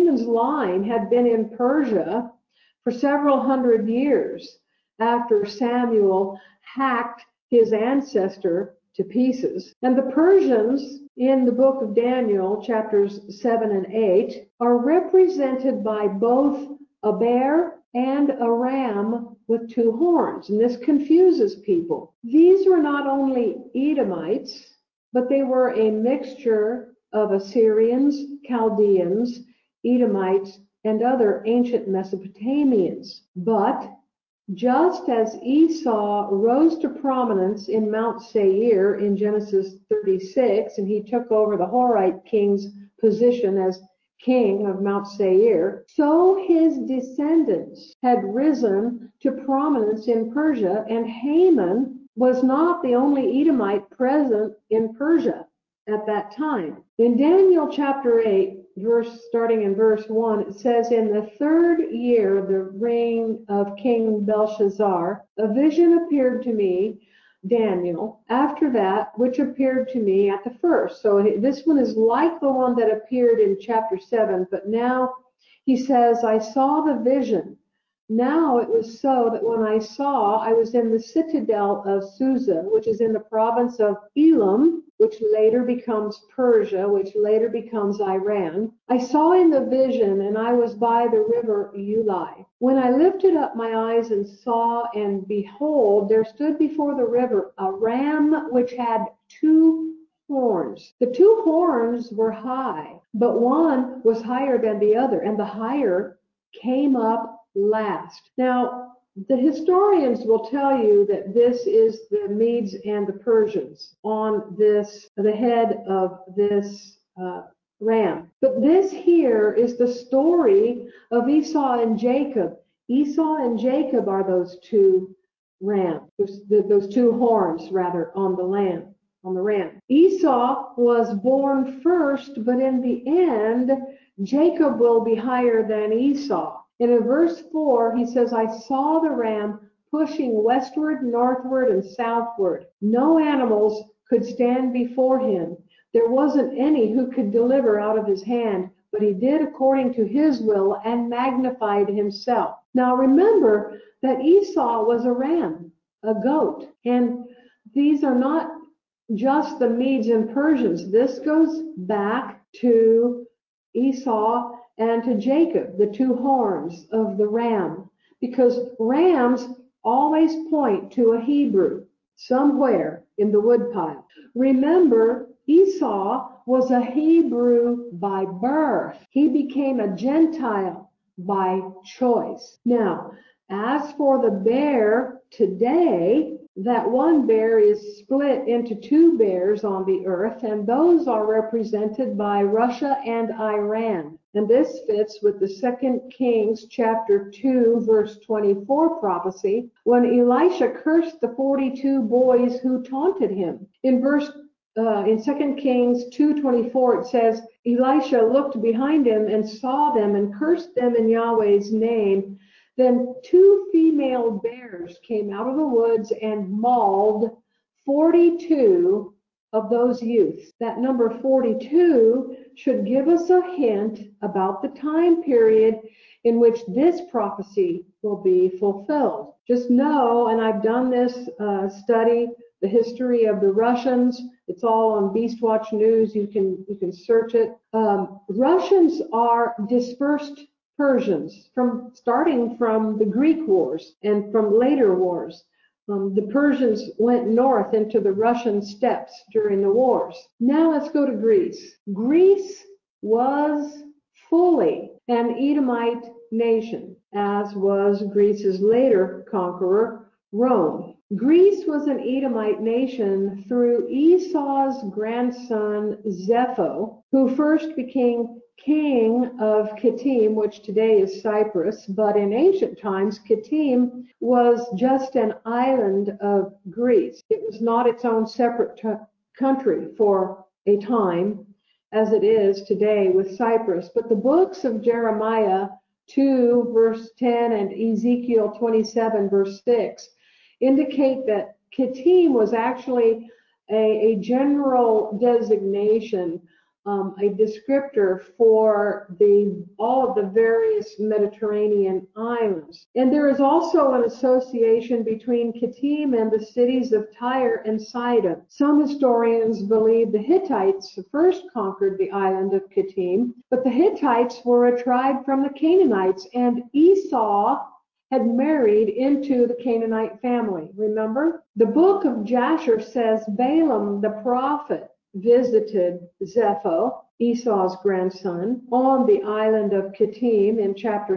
line had been in Persia for several hundred years after Samuel hacked his ancestor to pieces. And the Persians in the book of Daniel, chapters 7 and 8, are represented by both a bear and a ram with two horns. And this confuses people. These were not only Edomites, but they were a mixture of Assyrians, Chaldeans, Edomites, and other ancient Mesopotamians. But just as Esau rose to prominence in Mount Seir in Genesis 36, and he took over the Horite king's position as king of Mount Seir, so his descendants had risen to prominence in Persia, and Haman was not the only Edomite present in Persia at that time. In Daniel chapter 8, starting in verse 1, it says, "In the third year of the reign of King Belshazzar, a vision appeared to me, Daniel, after that which appeared to me at the first." So this one is like the one that appeared in chapter 7, but now he says, "I saw the vision. Now it was so that when I saw, I was in the citadel of Susa, which is in the province of Elam, which later becomes Persia, which later becomes Iran. I saw in the vision, and I was by the river Ulai. When I lifted up my eyes and saw, and behold, there stood before the river a ram which had two horns. The two horns were high, but one was higher than the other, and the higher came up last." Now, the historians will tell you that this is the Medes and the Persians on the head of this ram. But this here is the story of Esau and Jacob. Esau and Jacob are those two rams, those two horns rather, on the ram. Esau was born first, but in the end, Jacob will be higher than Esau. And in verse 4, he says, "I saw the ram pushing westward, northward, and southward. No animals could stand before him. There wasn't any who could deliver out of his hand, but he did according to his will and magnified himself." Now remember that Esau was a ram, a goat. And these are not just the Medes and Persians. This goes back to Esau and to Jacob, the two horns of the ram, because rams always point to a Hebrew somewhere in the woodpile. Remember, Esau was a Hebrew by birth. He became a Gentile by choice. Now, as for the bear today, that one bear is split into two bears on the earth, and those are represented by Russia and Iran. And this fits with the 2 Kings chapter 2, verse 24 prophecy, when Elisha cursed the 42 boys who taunted him. In 2 Kings 2:24 it says, Elisha looked behind him and saw them and cursed them in Yahweh's name. Then two female bears came out of the woods and mauled 42 of those youths. That number 42 should give us a hint about the time period in which this prophecy will be fulfilled. Just know, and I've done this study, the history of the Russians. It's all on Beastwatch News. You can search it. Russians are dispersed Persians, starting from the Greek wars and from later wars. The Persians went north into the Russian steppes during the wars. Now let's go to Greece. Greece was fully an Edomite nation, as was Greece's later conqueror, Rome. Greece was an Edomite nation through Esau's grandson Zepho, who first became king of Kittim, which today is Cyprus, but in ancient times, Kittim was just an island of Greece. It was not its own separate country for a time, as it is today with Cyprus. But the books of Jeremiah 2, verse 10, and Ezekiel 27, verse 6, indicate that Kittim was actually a general designation, a descriptor for all of the various Mediterranean islands. And there is also an association between Kittim and the cities of Tyre and Sidon. Some historians believe the Hittites first conquered the island of Kittim, but the Hittites were a tribe from the Canaanites, and Esau had married into the Canaanite family. Remember? The book of Jasher says Balaam the prophet visited Zepho, Esau's grandson, on the island of Kittim in chapter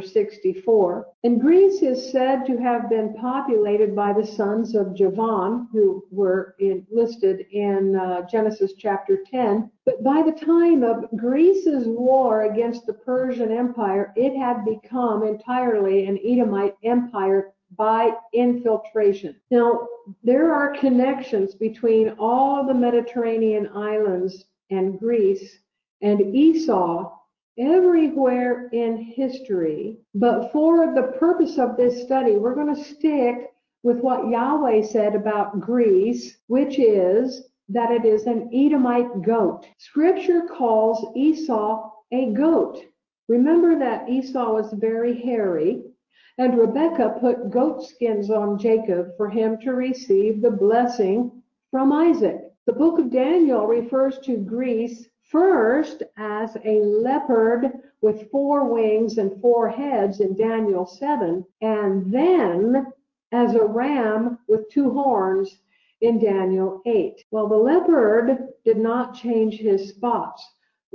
64. And Greece is said to have been populated by the sons of Javan, who were listed in Genesis chapter 10. But by the time of Greece's war against the Persian Empire, it had become entirely an Edomite empire by infiltration. Now, there are connections between all of the Mediterranean islands and Greece and Esau everywhere in history. But for the purpose of this study, we're going to stick with what Yahweh said about Greece, which is that it is an Edomite goat. Scripture calls Esau a goat. Remember that Esau was very hairy, and Rebekah put goat skins on Jacob for him to receive the blessing from Isaac. The book of Daniel refers to Greece first as a leopard with 4 wings and 4 heads in Daniel 7, and then as a ram with 2 horns in Daniel 8. Well, the leopard did not change his spots.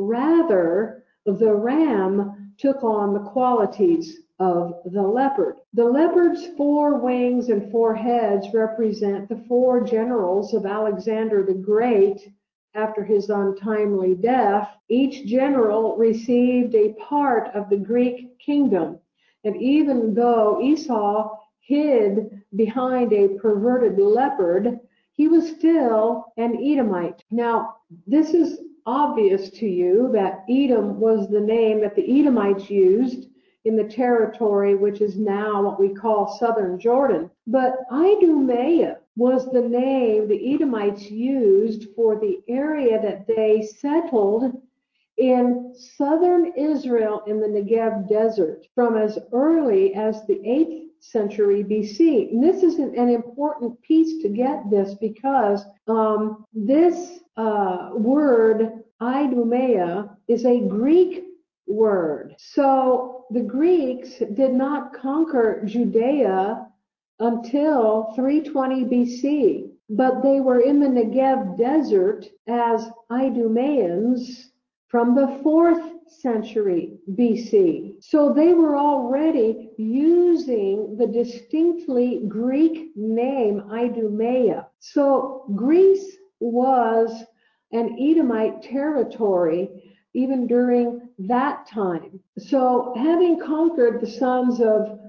Rather, the ram took on the qualities of the leopard. The leopard's 4 wings and 4 heads represent the 4 generals of Alexander the Great after his untimely death. Each general received a part of the Greek kingdom. And even though Esau hid behind a perverted leopard, he was still an Edomite. Now, this is obvious to you that Edom was the name that the Edomites used in the territory which is now what we call southern Jordan. But Idumea was the name the Edomites used for the area that they settled in southern Israel in the Negev desert from as early as the 8th century BC. And this is an important piece to get this, because this word Idumea is a Greek word. So the Greeks did not conquer Judea until 320 BC. But they were in the Negev desert as Idumeans from the 4th century BC. So they were already using the distinctly Greek name Idumea. So Greece was an Edomite territory even during that time. So having conquered the sons of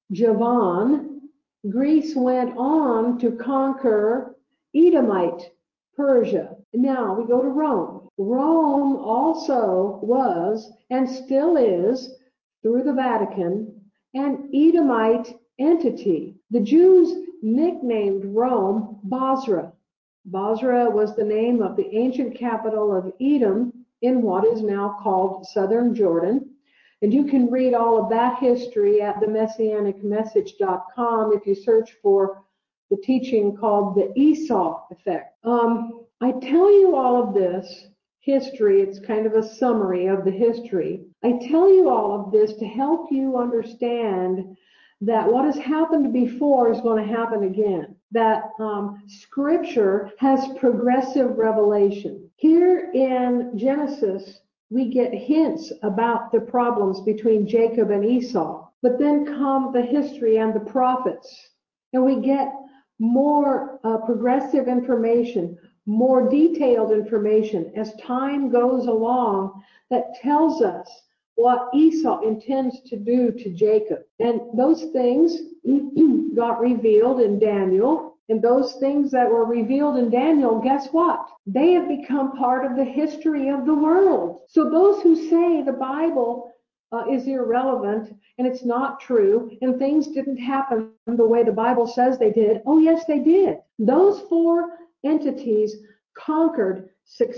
Javan, Greece went on to conquer Edomite Persia. Now we go to Rome. Rome also was and still is, through the Vatican, an Edomite entity. The Jews nicknamed Rome Bozrah. Bozrah was the name of the ancient capital of Edom in what is now called southern Jordan. And you can read all of that history at themessianicmessage.com if you search for the teaching called the Esau effect. I tell you all of this history. It's kind of a summary of the history. I tell you all of this to help you understand that what has happened before is going to happen again. That Scripture has progressive revelation. Here in Genesis, we get hints about the problems between Jacob and Esau, but then come the history and the prophets, and we get more progressive information, more detailed information as time goes along that tells us what Esau intends to do to Jacob. And those things got revealed in Daniel. And those things that were revealed in Daniel, guess what? They have become part of the history of the world. So those who say the Bible is irrelevant and it's not true and things didn't happen the way the Bible says they did, oh yes, they did. Those 4 entities conquered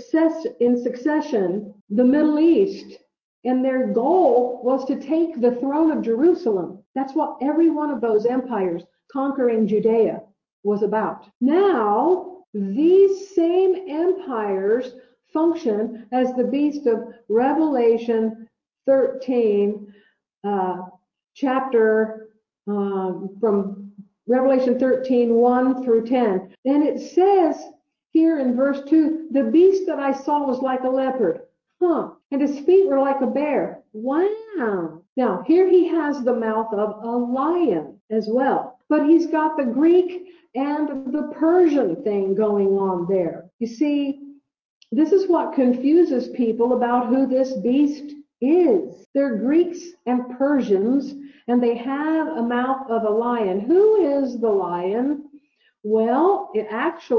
in succession the Middle East, and their goal was to take the throne of Jerusalem. That's what every one of those empires conquering Judea was about. Now, these same empires function as the beast of Revelation 13, chapter from Revelation 13, 1 through 10. And it says here in verse 2, the beast that I saw was like a leopard. And his feet were like a bear. Wow. Now, here he has the mouth of a lion as well. But he's got the Greek and the Persian thing going on there. You see, this is what confuses people about who this beast is. They're Greeks and Persians, and they have a mouth of a lion. Who is the lion? Well, it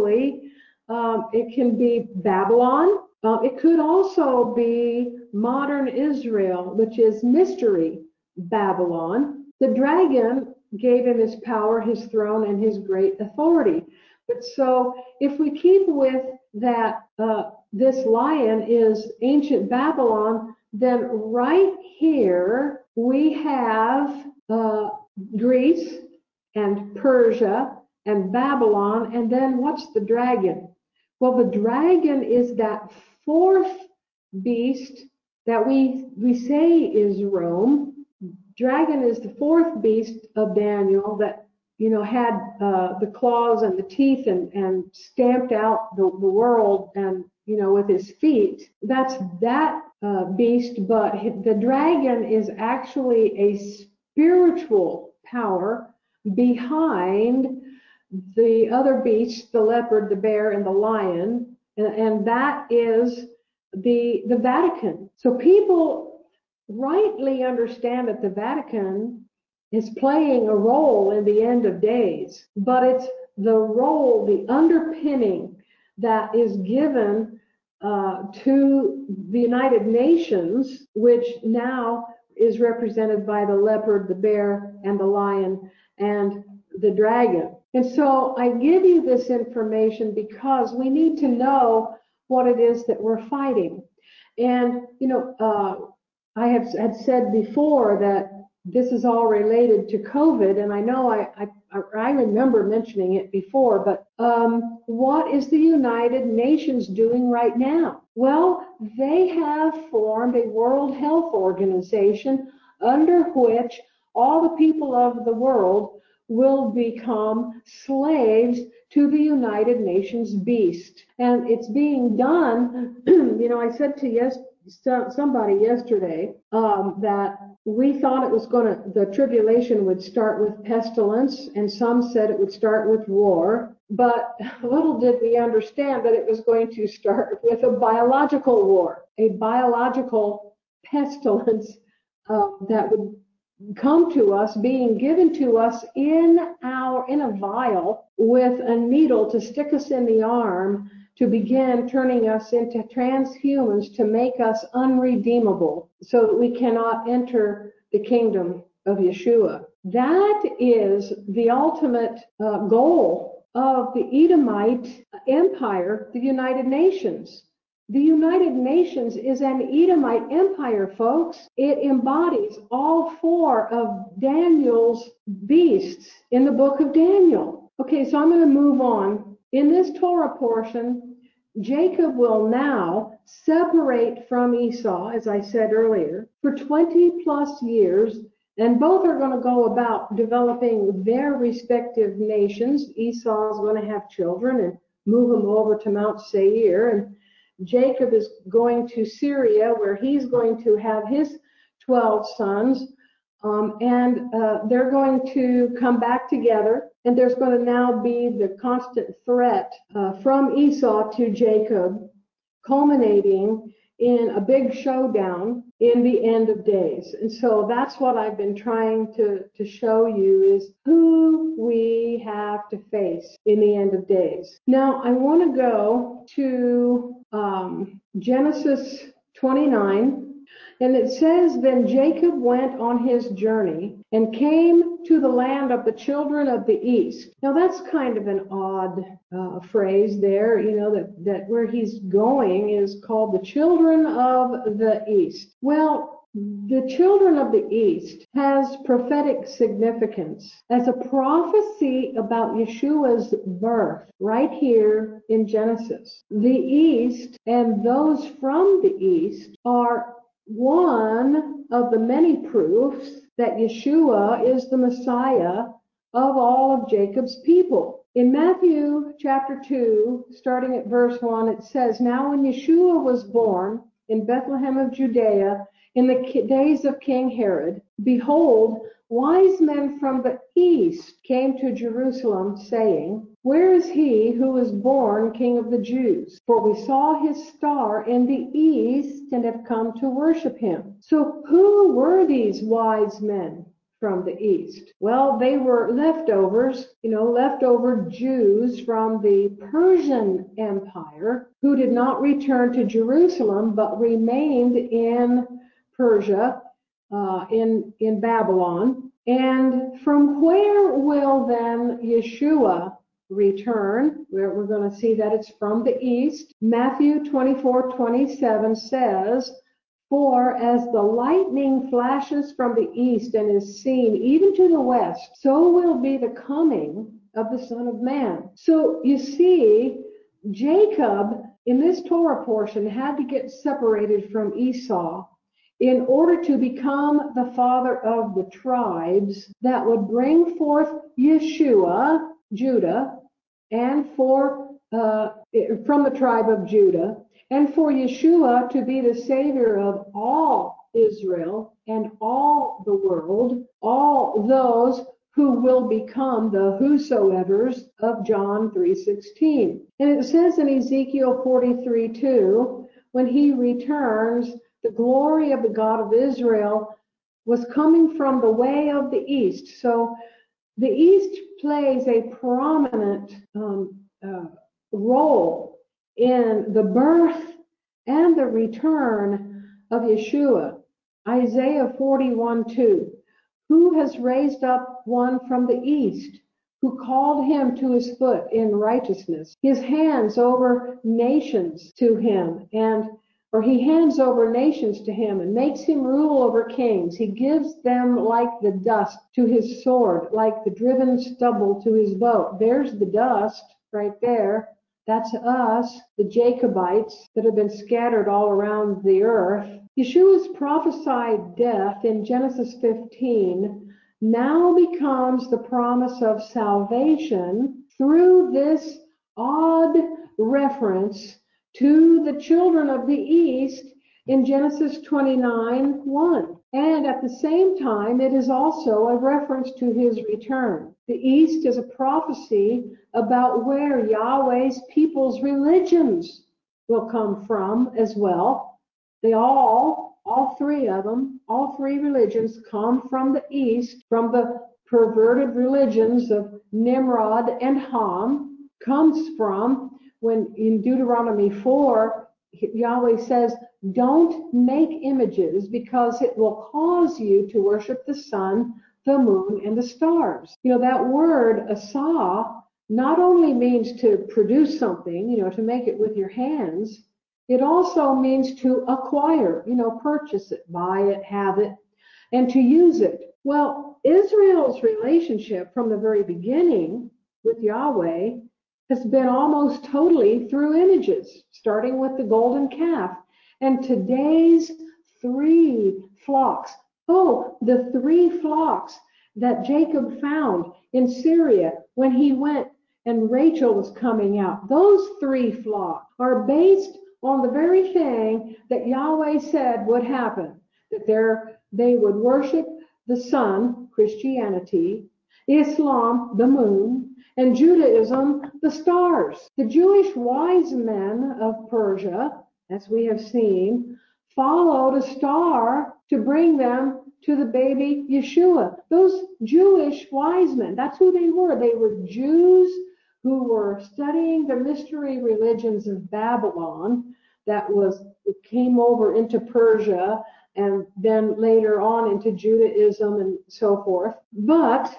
can be Babylon. It could also be modern Israel, which is mystery Babylon. The dragon gave him his power, his throne, and his great authority. But so if we keep with that, this lion is ancient Babylon, then right here we have Greece and Persia and Babylon, and then what's the dragon? Well, the dragon is that 4th beast that we say is Rome. Dragon is the 4th beast of Daniel that, had the claws and the teeth and stamped out the world and, with his feet. That's that beast, but the dragon is actually a spiritual power behind the other beasts, the leopard, the bear, and the lion, and that is the Vatican. So people rightly understand that the Vatican is playing a role in the end of days, but it's the role, the underpinning that is given to the United Nations, which now is represented by the leopard, the bear, and the lion, and the dragon. And so I give you this information because we need to know what it is that we're fighting. And, I had said before that this is all related to COVID, and I know I remember mentioning it before, but what is the United Nations doing right now? Well, they have formed a World Health Organization under which all the people of the world will become slaves to the United Nations beast. And it's being done, I said to somebody yesterday that we thought the tribulation would start with pestilence, and some said it would start with war. But little did we understand that it was going to start with a biological war, a biological pestilence that would come to us, being given to us in a vial with a needle to stick us in the arm, to begin turning us into transhumans, to make us unredeemable so that we cannot enter the kingdom of Yeshua. That is the ultimate goal of the Edomite empire, the United Nations. The United Nations is an Edomite empire, folks. It embodies all four of Daniel's beasts in the book of Daniel. Okay, so I'm going to move on. In this Torah portion, Jacob will now separate from Esau, as I said earlier, for 20 plus years, and both are going to go about developing their respective nations. Esau is going to have children and move them over to Mount Seir, and Jacob is going to Syria, where he's going to have his 12 sons, and they're going to come back together, and there's going to now be the constant threat from Esau to Jacob, culminating in a big showdown in the end of days. And so that's what I've been trying to show you, is who we have to face in the end of days. Now, I want to go to Genesis 29. And it says, then Jacob went on his journey and came to the land of the children of the east. Now that's kind of an odd phrase there, that where he's going is called the children of the east. Well, the children of the east has prophetic significance as a prophecy about Yeshua's birth right here in Genesis. The east and those from the east are one of the many proofs that Yeshua is the Messiah of all of Jacob's people. In Matthew chapter 2, starting at verse 1, it says, now when Yeshua was born in Bethlehem of Judea in the days of King Herod, behold, wise men from the east came to Jerusalem, saying, where is he who was born King of the Jews? For we saw his star in the east and have come to worship him. So who were these wise men from the east? Well, they were leftovers, leftover Jews from the Persian Empire who did not return to Jerusalem but remained in Persia, in Babylon. And from where will then Yeshua return? We're going to see that it's from the east. Matthew 24:27 says, for as the lightning flashes from the east and is seen even to the west, so will be the coming of the Son of Man. So you see, Jacob in this Torah portion had to get separated from Esau in order to become the father of the tribes that would bring forth Yeshua, Judah, and from the tribe of Judah, and for Yeshua to be the Savior of all Israel and all the world, all those who will become the whosoevers of John 3:16. And it says in Ezekiel 43:2, when he returns, the glory of the God of Israel was coming from the way of the east. So the east plays a prominent role in the birth and the return of Yeshua. Isaiah 41:2, who has raised up one from the east, who called him to his foot in righteousness, his hands over nations to him, or he hands over nations to him and makes him rule over kings. He gives them like the dust to his sword, like the driven stubble to his bow. There's the dust right there. That's us, the Jacobites that have been scattered all around the earth. Yeshua's prophesied death in Genesis 15 now becomes the promise of salvation through this odd reference to the children of the East in Genesis 29:1. And at the same time, it is also a reference to his return. The East is a prophecy about where Yahweh's people's religions will come from as well. They all three of them, all three religions come from the East, from the perverted religions of Nimrod and Ham, comes from when in Deuteronomy 4, Yahweh says, don't make images because it will cause you to worship the sun, the moon, and the stars. You know, that word asah not only means to produce something, you know, to make it with your hands, it also means to acquire, you know, purchase it, buy it, have it, and to use it. Well, Israel's relationship from the very beginning with Yahweh has been almost totally through images, starting with the golden calf. And today's three flocks, the three flocks that Jacob found in Syria when he went and Rachel was coming out, those three flocks are based on the very thing that Yahweh said would happen, that they would worship the sun, Christianity, Islam, the moon, and Judaism, the stars. The Jewish wise men of Persia, as we have seen, followed a star to bring them to the baby Yeshua. Those Jewish wise men, that's who they were. They were Jews who were studying the mystery religions of Babylon that came over into Persia and then later on into Judaism and so forth. But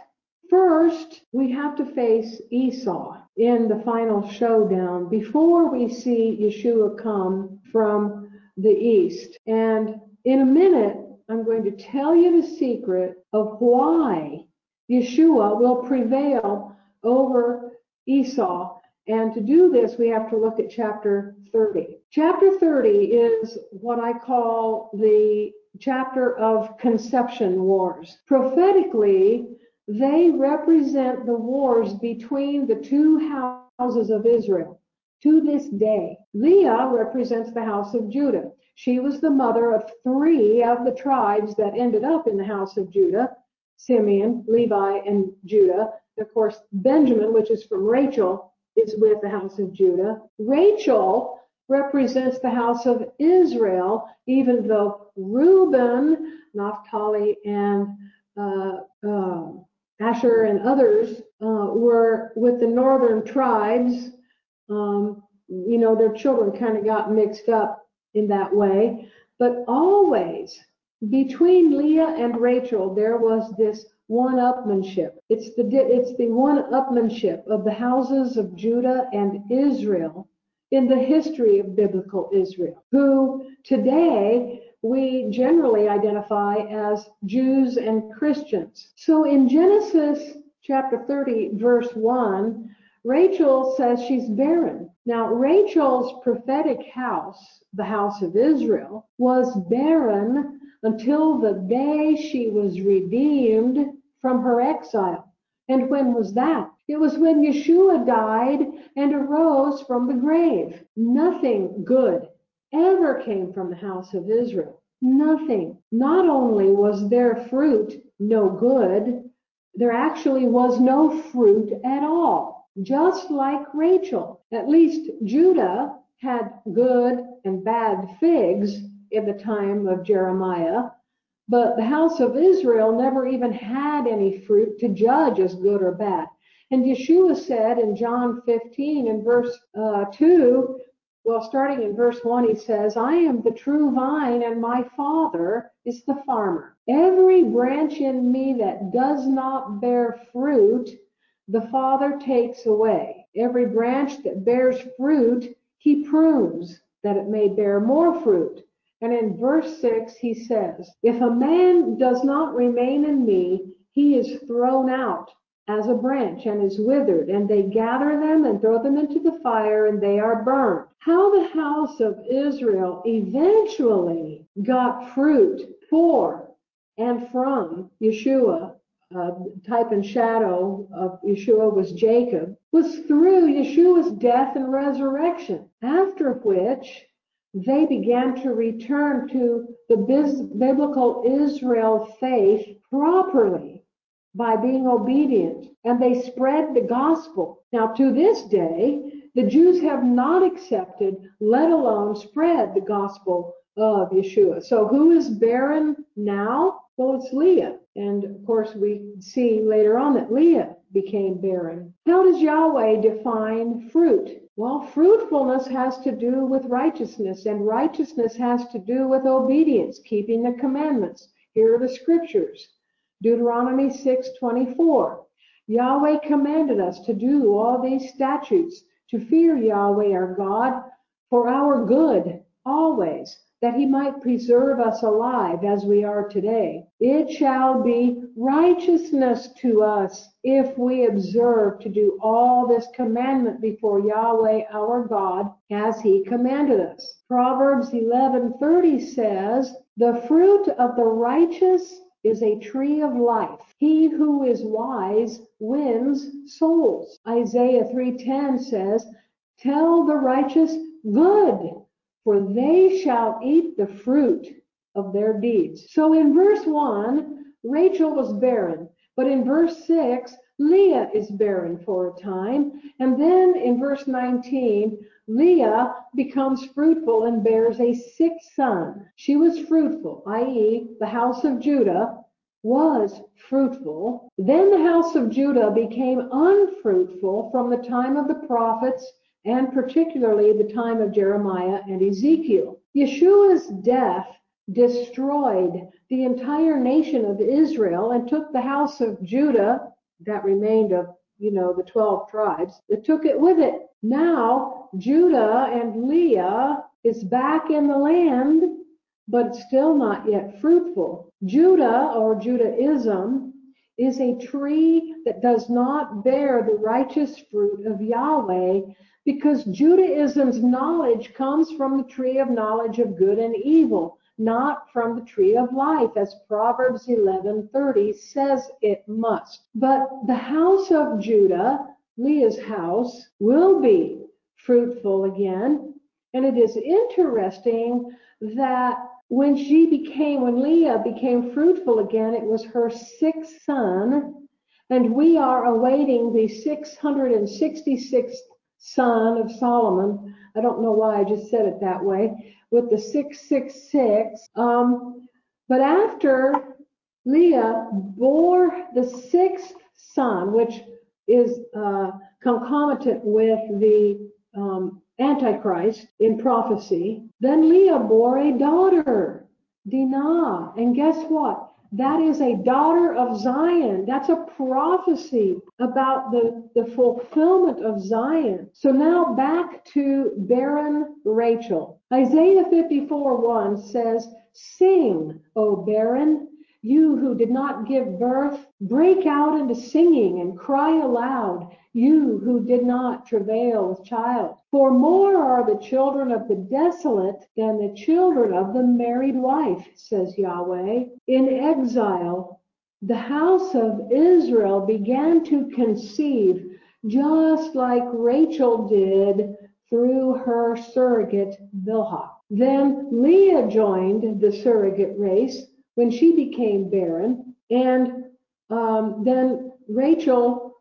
first, we have to face Esau in the final showdown before we see Yeshua come from the east. And in a minute, I'm going to tell you the secret of why Yeshua will prevail over Esau. And to do this, we have to look at chapter 30. Chapter 30 is what I call the chapter of conception wars. Prophetically, they represent the wars between the two houses of Israel to this day. Leah represents the house of Judah. She was the mother of three of the tribes that ended up in the house of Judah: Simeon, Levi, and Judah. Of course, Benjamin, which is from Rachel, is with the house of Judah. Rachel represents the house of Israel, even though Reuben, Naphtali, and Asher and others were with the northern tribes. You know, their children kind of got mixed up in that way. But always between Leah and Rachel, there was this one-upmanship. It's the one-upmanship of the houses of Judah and Israel in the history of biblical Israel, who today we generally identify as Jews and Christians. So in Genesis chapter 30, verse 1, Rachel says she's barren. Now, Rachel's prophetic house, the house of Israel, was barren until the day she was redeemed from her exile. And when was that? It was when Yeshua died and arose from the grave. Nothing good ever came from the house of Israel. Nothing. Not only was their fruit no good, there actually was no fruit at all. Just like Rachel. At least Judah had good and bad figs in the time of Jeremiah, but the house of Israel never even had any fruit to judge as good or bad. And Yeshua said in John 15 in verse 2, well, starting in verse 1, he says, I am the true vine and my Father is the farmer. Every branch in me that does not bear fruit, the Father takes away. Every branch that bears fruit, he prunes, that it may bear more fruit. And in verse 6, he says, if a man does not remain in me, he is thrown out as a branch and is withered, and they gather them and throw them into the fire, and they are burned. How the house of Israel eventually got fruit for and from Yeshua type and shadow of Yeshua was Jacob, was through Yeshua's death and resurrection, after which they began to return to the biblical Israel faith properly by being obedient, and they spread the gospel. Now, to this day, the Jews have not accepted, let alone spread the gospel of Yeshua. So who is barren now? Well, it's Leah. And of course, we see later on that Leah became barren. How does Yahweh define fruit? Well, fruitfulness has to do with righteousness, and righteousness has to do with obedience, keeping the commandments. Here are the scriptures. Deuteronomy 6:24. Yahweh commanded us to do all these statutes, to fear Yahweh our God for our good always, that he might preserve us alive as we are today. It shall be righteousness to us if we observe to do all this commandment before Yahweh our God as he commanded us. Proverbs 11:30 says, the fruit of the righteous is a tree of life. He who is wise wins souls. Isaiah 3:10 says, tell the righteous good, for they shall eat the fruit of their deeds. So in verse 1, Rachel was barren, but in verse 6, Leah is barren for a time, and then in verse 19, Leah becomes fruitful and bears a sixth son. She was fruitful, i.e., the house of Judah was fruitful. Then the house of Judah became unfruitful from the time of the prophets, and particularly the time of Jeremiah and Ezekiel. Yeshua's death destroyed the entire nation of Israel and took the house of Judah, that remained of, the 12 tribes, that took it with it. Now, Judah and Leah is back in the land, but still not yet fruitful. Judah, or Judaism, is a tree that does not bear the righteous fruit of Yahweh, because Judaism's knowledge comes from the tree of knowledge of good and evil, not from the tree of life, as Proverbs 11:30 says it must. But the house of Judah, Leah's house, will be fruitful again. And it is interesting that when Leah became fruitful again, it was her sixth son, and we are awaiting the 666th son of Solomon. I don't know why I just said it that way, with the 666. But after Leah bore the sixth son, which is concomitant with the Antichrist in prophecy, then Leah bore a daughter, Dinah. And guess what? That is a daughter of Zion. That's a prophecy about the fulfillment of Zion. So now back to barren Rachel. Isaiah 54:1 says, sing, O barren, you who did not give birth, break out into singing and cry aloud, you who did not travail with child. For more are the children of the desolate than the children of the married wife, says Yahweh. In exile, the house of Israel began to conceive, just like Rachel did through her surrogate Bilhah. Then Leah joined the surrogate race when she became barren, and then Rachel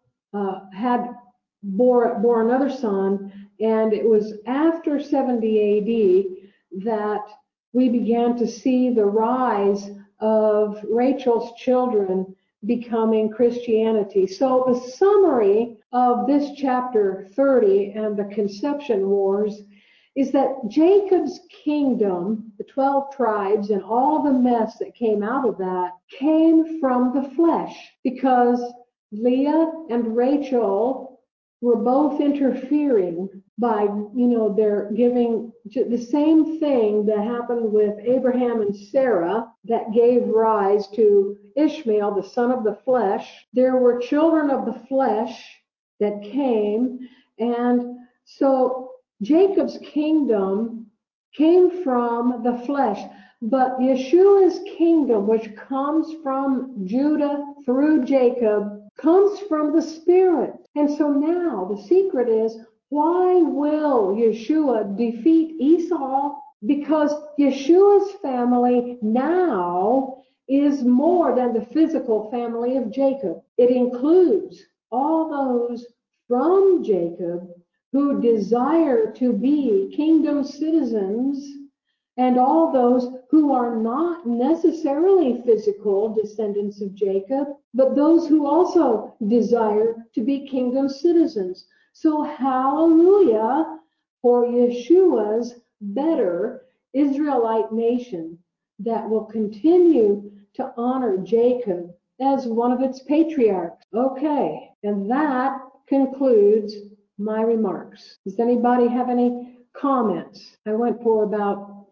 bore another son, and it was after 70 AD that we began to see the rise of Rachel's children becoming Christianity. So the summary of this chapter 30 and the conception wars is that Jacob's kingdom, the 12 tribes, and all the mess that came out of that came from the flesh, because Leah and Rachel were both interfering by, they're giving the same thing that happened with Abraham and Sarah that gave rise to Ishmael, the son of the flesh. There were children of the flesh that came, and so Jacob's kingdom came from the flesh. But Yeshua's kingdom, which comes from Judah through Jacob, comes from the Spirit. And so now the secret is, why will Yeshua defeat Esau? Because Yeshua's family now is more than the physical family of Jacob. It includes all those from Jacob who desire to be kingdom citizens, and all those who are not necessarily physical descendants of Jacob, but those who also desire to be kingdom citizens. So hallelujah for Yeshua's better Israelite nation that will continue to honor Jacob as one of its patriarchs. Okay, and that concludes my remarks. Does anybody have any comments? I went for about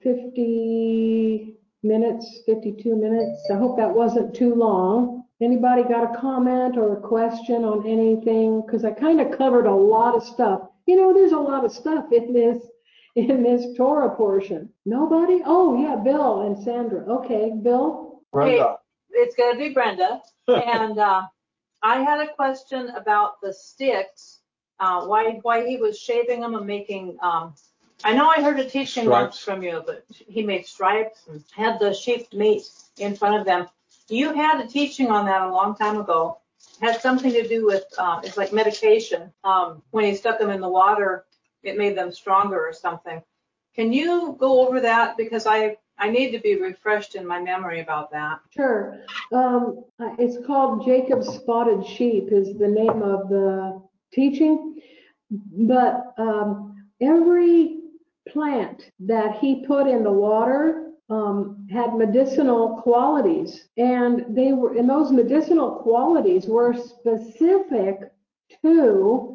50 minutes, 52 minutes. I hope that wasn't too long. Anybody got a comment or a question on anything? Because I kind of covered a lot of stuff. You know, there's a lot of stuff in this Torah portion. Nobody? Oh, yeah, Bill and Sandra. Okay, Bill? Brenda. Okay, it's going to be Brenda. And I had a question about the sticks, why he was shaving them and making, I know I heard a teaching once from you, but he made stripes and had the sheep meat in front of them. You had a teaching on that a long time ago. It had something to do with, it's like medication. When he stuck them in the water, it made them stronger or something. Can you go over that? Because I need to be refreshed in my memory about that. Sure. It's called Jacob's Spotted Sheep is the name of the teaching. But every plant that he put in the water had medicinal qualities, and those medicinal qualities were specific to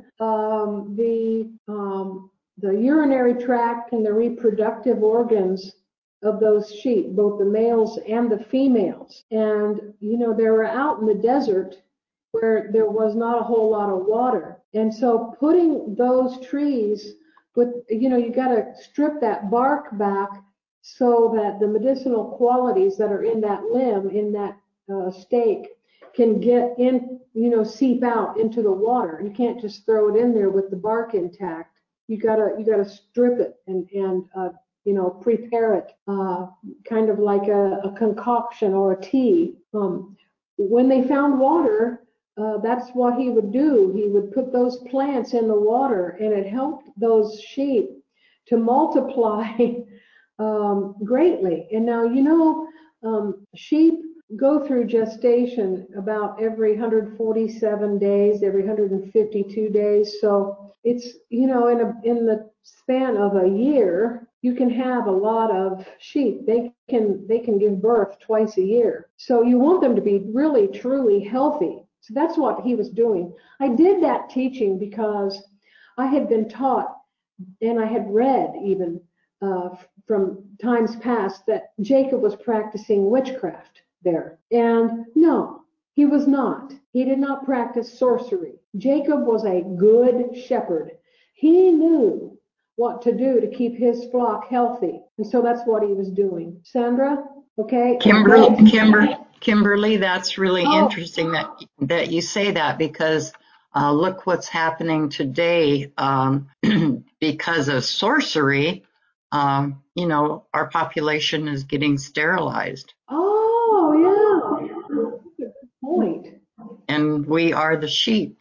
the urinary tract and the reproductive organs of those sheep, both the males and the females. And, you know, they were out in the desert where there was not a whole lot of water. And so putting those trees with, you know, you got to strip that bark back so that the medicinal qualities that are in that limb, in that stake, can get in, you know, seep out into the water. You can't just throw it in there with the bark intact. You gotta strip it and you know, prepare it, kind of like a concoction or a tea. When they found water, that's what he would do. He would put those plants in the water, and it helped those sheep to multiply greatly. And now, you know, sheep go through gestation about every 147 days, every 152 days. So it's, you know, in the span of a year, you can have a lot of sheep. They can give birth twice a year. So you want them to be really, truly healthy. So that's what he was doing. I did that teaching because I had been taught, and I had read even from times past, that Jacob was practicing witchcraft there. And no, he was not. He did not practice sorcery. Jacob was a good shepherd. He knew what to do to keep his flock healthy. And so that's what he was doing. Sandra, okay? Kimberly, that's really interesting that you say that, because look what's happening today because of sorcery. You know, our population is getting sterilized. Oh, yeah. Good point. And we are the sheep.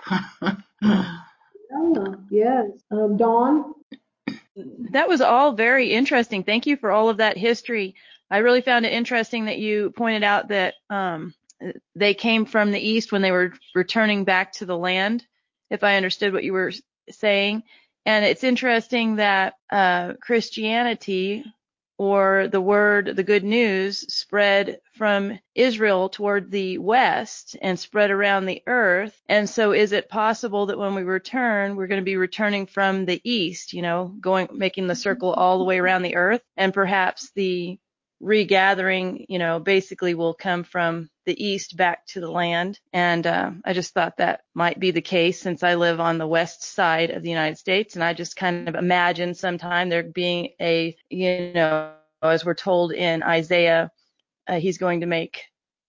Yes. Dawn? That was all very interesting. Thank you for all of that history. I really found it interesting that you pointed out that they came from the east when they were returning back to the land, if I understood what you were saying. And it's interesting that Christianity, or the word, the good news, spread from Israel toward the west and spread around the earth. And so is it possible that when we return, we're going to be returning from the east, you know, making the circle all the way around the earth, and perhaps the regathering, you know, basically will come from the east back to the land. And I just thought that might be the case, since I live on the west side of the United States, and I just kind of imagine sometime there being a, you know, as we're told in Isaiah, he's going to make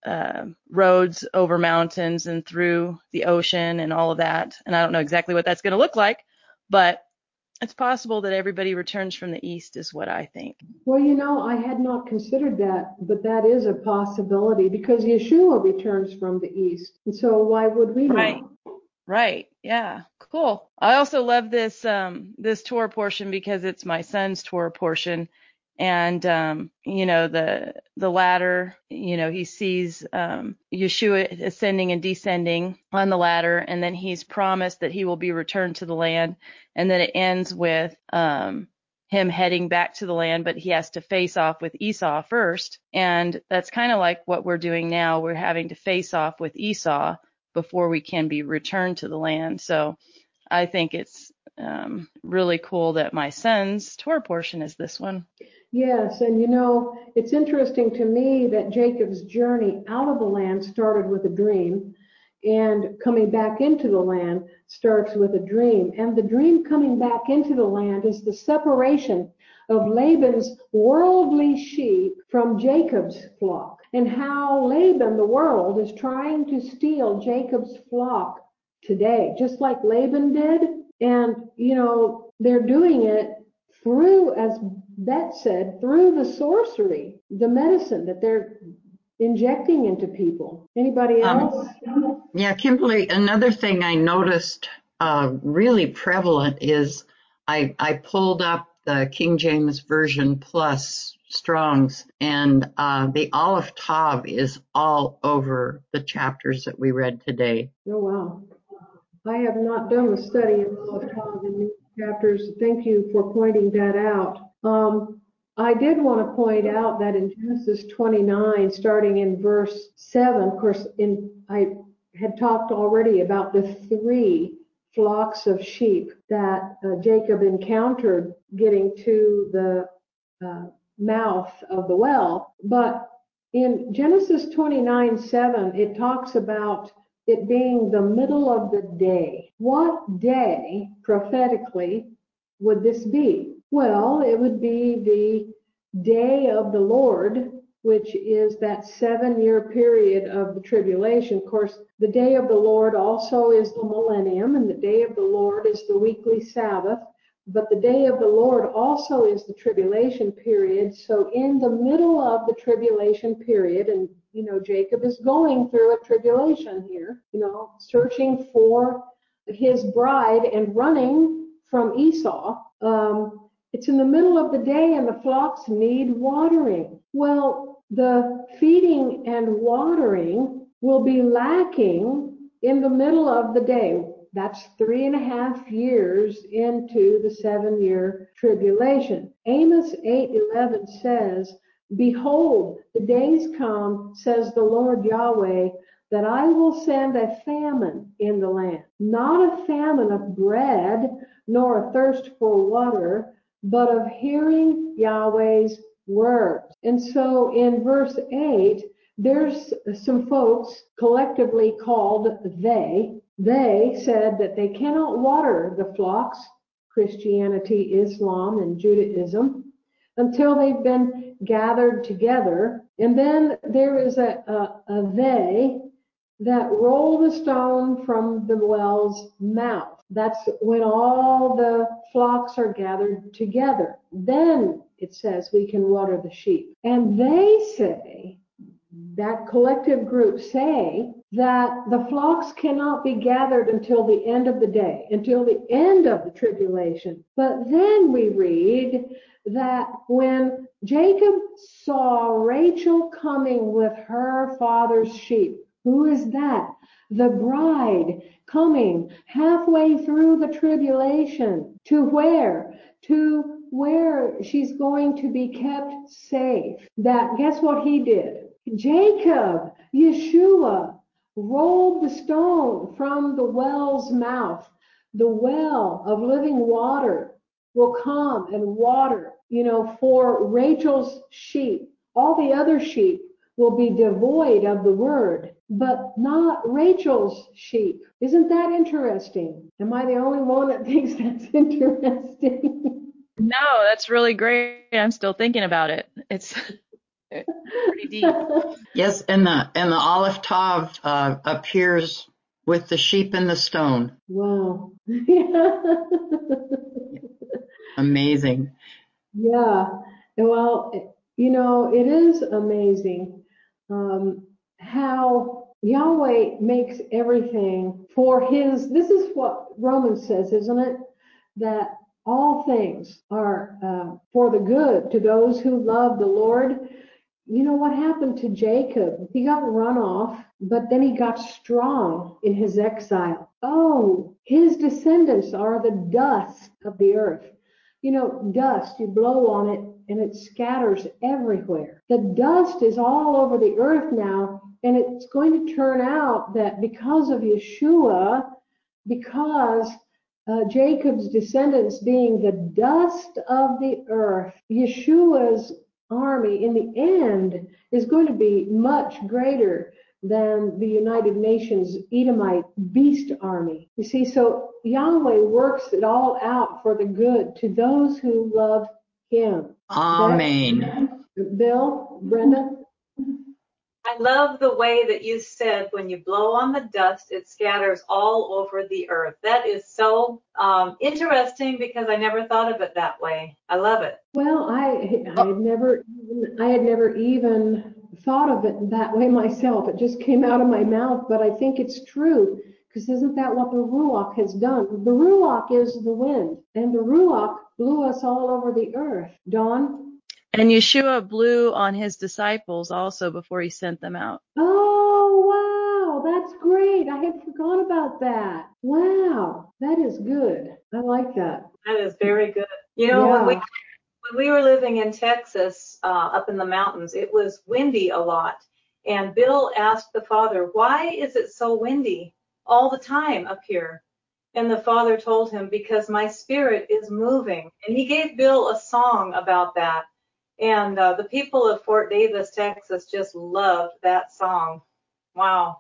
roads over mountains and through the ocean and all of that. And I don't know exactly what that's going to look like, but it's possible that everybody returns from the east is what I think. Well, I had not considered that, but that is a possibility because Yeshua returns from the east. And so why would we not? Right. Yeah. Cool. I also love this this Torah portion because it's my son's Torah portion. And the ladder, he sees Yeshua ascending and descending on the ladder, and then he's promised that he will be returned to the land. And then it ends with him heading back to the land, but he has to face off with Esau first. And that's kind of like what we're doing now. We're having to face off with Esau before we can be returned to the land. So I think it's really cool that my son's Torah portion is this one. Yes, and it's interesting to me that Jacob's journey out of the land started with a dream, and coming back into the land starts with a dream. And the dream coming back into the land is the separation of Laban's worldly sheep from Jacob's flock, and how Laban, the world, is trying to steal Jacob's flock today, just like Laban did. And, they're doing it through, as Beth said, through the sorcery, the medicine that they're injecting into people. Anybody else? Yeah, Kimberly, another thing I noticed really prevalent is I pulled up the King James Version Plus Strong's, and the Aleph Tav is all over the chapters that we read today. Oh, wow. I have not done the study of Aleph Tav in these chapters. Thank you for pointing that out. I did want to point out that in Genesis 29, starting in verse 7, of course, I had talked already about the 3 flocks of sheep that Jacob encountered getting to the mouth of the well. But in Genesis 29:7, it talks about it being the middle of the day. What day, prophetically, would this be? Well, it would be the day of the Lord, which is that 7-year period of the tribulation. Of course, the day of the Lord also is the millennium, and the day of the Lord is the weekly Sabbath. But the day of the Lord also is the tribulation period. So in the middle of the tribulation period, and Jacob is going through a tribulation here, searching for his bride and running from Esau. It's in the middle of the day and the flocks need watering. Well, the feeding and watering will be lacking in the middle of the day. That's 3.5 years into the 7-year tribulation. Amos 8:11 says, "Behold, the days come, says the Lord Yahweh, that I will send a famine in the land, not a famine of bread, nor a thirst for water, but of hearing Yahweh's words." And so in verse 8, there's some folks collectively called they. They said that they cannot water the flocks, Christianity, Islam, and Judaism, until they've been gathered together. And then there is a they that roll the stone from the well's mouth. That's when all the flocks are gathered together. Then it says we can water the sheep. And they say, that collective group say, that the flocks cannot be gathered until the end of the day, until the end of the tribulation. But then we read that when Jacob saw Rachel coming with her father's sheep, who is that? The bride coming halfway through the tribulation. To where? To where she's going to be kept safe. That, guess what he did? Jacob, Yeshua, rolled the stone from the well's mouth. The well of living water will come and water, for Rachel's sheep. All the other sheep will be devoid of the word, but not Rachel's sheep. Isn't that interesting? Am I the only one that thinks that's interesting? No, that's really great. I'm still thinking about it. It's pretty deep. Yes, and the Aleph Tav appears with the sheep and the stone. Wow. Amazing. Yeah. Well, it is amazing how Yahweh makes everything for his. This is what Romans says, isn't it? That all things are for the good to those who love the Lord. You know what happened to Jacob? He got run off, but then he got strong in his exile. Oh, his descendants are the dust of the earth. Dust, you blow on it and it scatters everywhere. The dust is all over the earth now, and it's going to turn out that because of Yeshua, because Jacob's descendants being the dust of the earth, Yeshua's army in the end is going to be much greater than the United Nations Edomite beast army. You see, so Yahweh works it all out for the good to those who love him. Amen. Bill, Brenda? I love the way that you said when you blow on the dust, it scatters all over the earth. That is so interesting because I never thought of it that way. I love it. Well, I had never even thought of it that way myself. It just came out of my mouth, but I think it's true, because isn't that what the Ruach has done? The Ruach is the wind, and the Ruach blew us all over the earth. Dawn? And Yeshua blew on his disciples also before he sent them out. Oh, wow, that's great. I had forgot about that. Wow, that is good. I like that. That is very good. Yeah. When we were living in Texas, up in the mountains, it was windy a lot. And Bill asked the Father, why is it so windy all the time up here? And the Father told him, because my spirit is moving. And he gave Bill a song about that. And the people of Fort Davis, Texas just loved that song. Wow.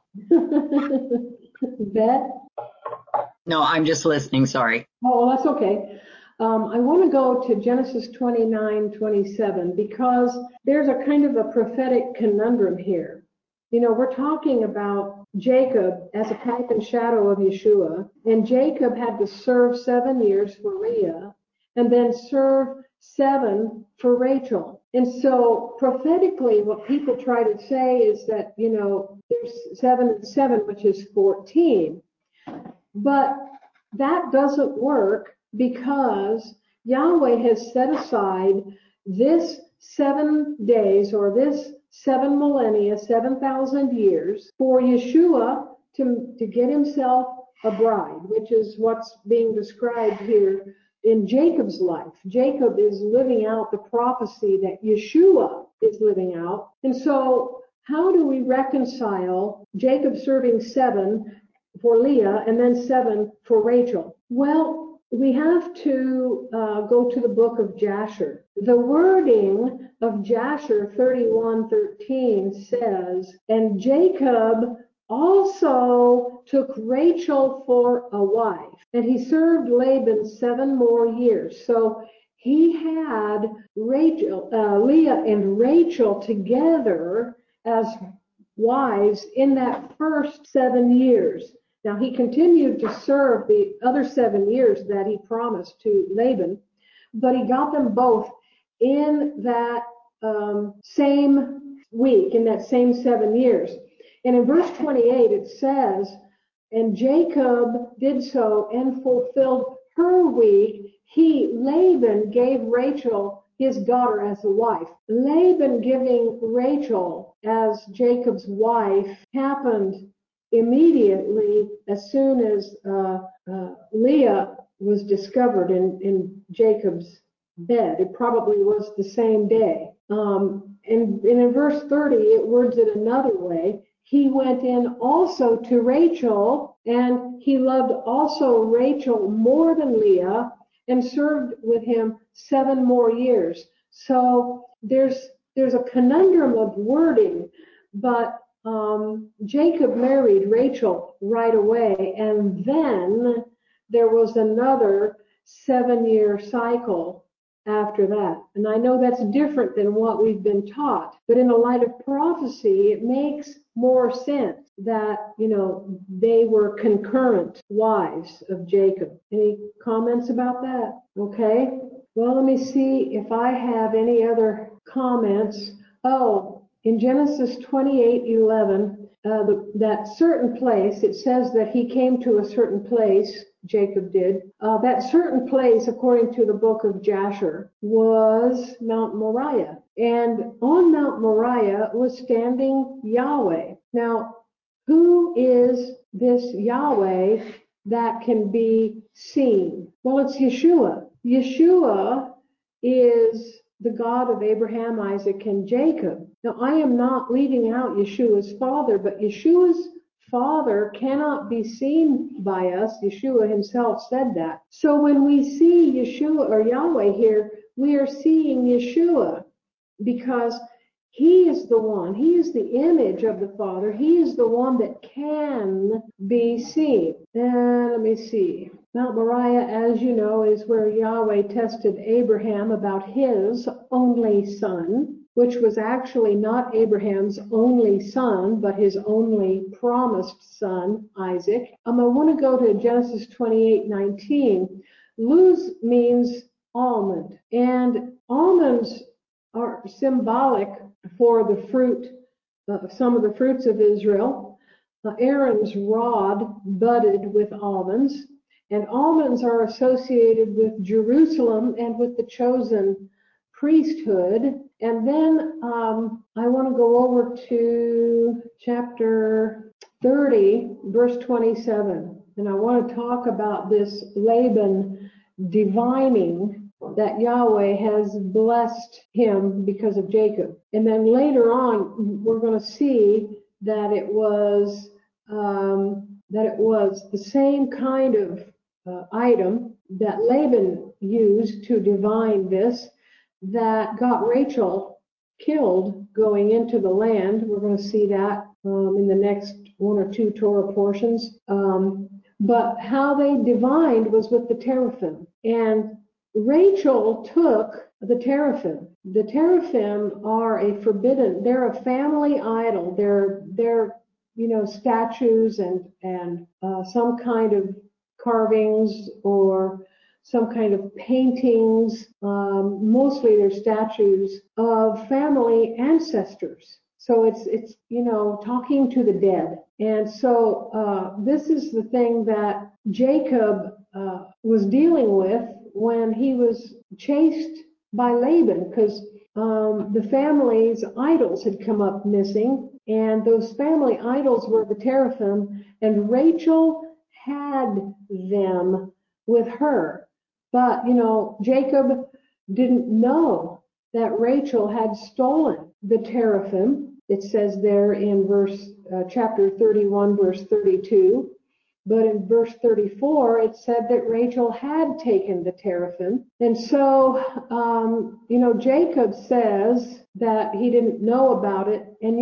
Beth? No, I'm just listening. Sorry. Oh, that's okay. I want to go to Genesis 29:27 because there's a kind of a prophetic conundrum here. We're talking about Jacob as a type and shadow of Yeshua, and Jacob had to serve 7 years for Leah and then serve 7 for Rachel. And so prophetically, what people try to say is that, there's 7 and 7, which is 14. But that doesn't work because Yahweh has set aside this 7 days or this 7 millennia, 7,000 years for Yeshua to get himself a bride, which is what's being described here in Jacob's life. Jacob is living out the prophecy that Yeshua is living out. And so how do we reconcile Jacob serving 7 for Leah and then 7 for Rachel? Well, we have to go to the book of Jasher. The wording of Jasher 31:13 says, and Jacob also took Rachel for a wife, and he served Laban 7 more years. So he had Leah and Rachel together as wives in that first 7 years. Now, he continued to serve the other 7 years that he promised to Laban, but he got them both in that same week, in that same 7 years. And in verse 28, it says, and Jacob did so and fulfilled her week. Laban, gave Rachel his daughter as a wife. Laban giving Rachel as Jacob's wife happened immediately as soon as Leah was discovered in Jacob's bed. It probably was the same day. And in verse 30, it words it another way. He went in also to Rachel, and he loved also Rachel more than Leah, and served with him 7 more years. So there's a conundrum of wording, but Jacob married Rachel right away, and then there was another 7-year cycle after that. And I know that's different than what we've been taught, but in the light of prophecy, it makes more sense that, they were concurrent wives of Jacob. Any comments about that? Okay. Well, let me see if I have any other comments. Oh, in Genesis 28:11, that certain place, it says that he came to a certain place, Jacob did. That certain place, according to the book of Jasher, was Mount Moriah. And on Mount Moriah was standing Yahweh. Now, who is this Yahweh that can be seen? Well, it's Yeshua. Yeshua is the God of Abraham, Isaac, and Jacob. Now, I am not leaving out Yeshua's father, but Yeshua's father cannot be seen by us. Yeshua himself said that. So when we see Yeshua or Yahweh here, we are seeing Yeshua because he is the one, he is the image of the Father. He is the one that can be seen. And let me see. Mount Moriah, as you know, is where Yahweh tested Abraham about his only son, which was actually not Abraham's only son, but his only promised son, Isaac. I want to go to Genesis 28:19. Luz means almond, and almonds are symbolic for the fruit, some of the fruits of Israel. Aaron's rod budded with almonds, and almonds are associated with Jerusalem and with the chosen priesthood. And then I want to go over to chapter 30, verse 27, and I want to talk about this Laban divining that Yahweh has blessed him because of Jacob. And then later on, we're going to see that it was the same kind of item that Laban used to divine this that got Rachel killed going into the land. We're going to see that in the next one or two Torah portions. But how they divined was with the teraphim. And Rachel took the teraphim. The teraphim are they're a family idol. They're statues and some kind of carvings or some kind of paintings. Mostly they're statues of family ancestors. So it's talking to the dead. And so this is the thing that Jacob was dealing with when he was chased by Laban, because the family's idols had come up missing, and those family idols were the teraphim, and Rachel had them with her. But, Jacob didn't know that Rachel had stolen the teraphim. It says there in chapter 31, verse 32. But in verse 34, it said that Rachel had taken the teraphim. And so, Jacob says that he didn't know about it. And,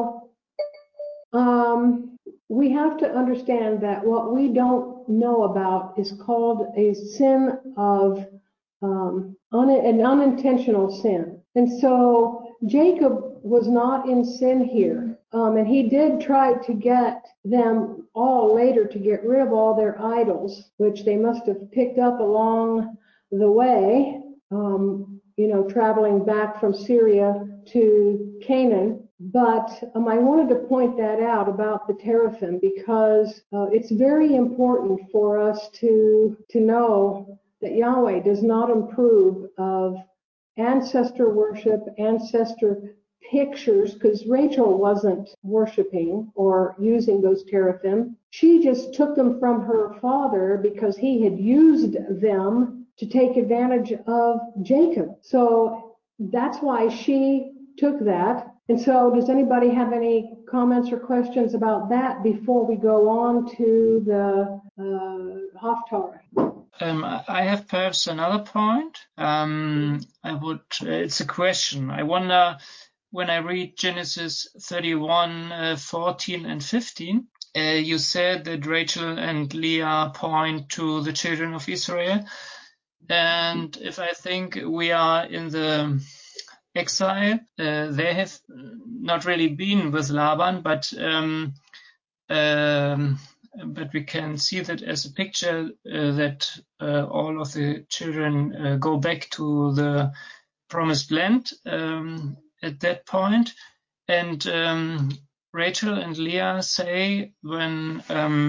we have to understand that what we don't know about is called a sin of an unintentional sin. And so Jacob was not in sin here. And he did try to get them all later to get rid of all their idols, which they must have picked up along the way, traveling back from Syria to Canaan. But I wanted to point that out about the teraphim because it's very important for us to know that Yahweh does not approve of ancestor worship, ancestor pictures, because Rachel wasn't worshiping or using those teraphim. She just took them from her father because he had used them to take advantage of Jacob. So that's why she took that. And so does anybody have any comments or questions about that before we go on to the Haftarah? I have perhaps another point. It's a question. I wonder, when I read Genesis 31, 14 and 15, you said that Rachel and Leah point to the children of Israel. And if I think we are in the exile, they have not really been with Laban, but we can see that as a picture that all of the children go back to the promised land at that point. And Rachel and Leah say when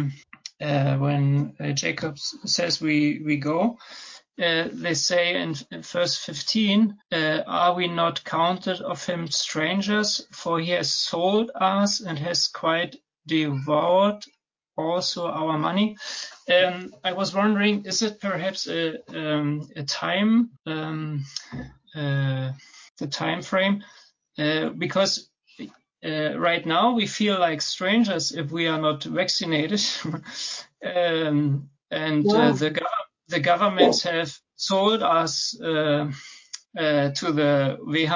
Jacob says we go, they say in verse 15, are we not counted of him strangers? For he has sold us and has quite devoured also our money. I was wondering, is it perhaps a time, the time frame? Because right now we feel like strangers if we are not vaccinated. The governments have sold us to the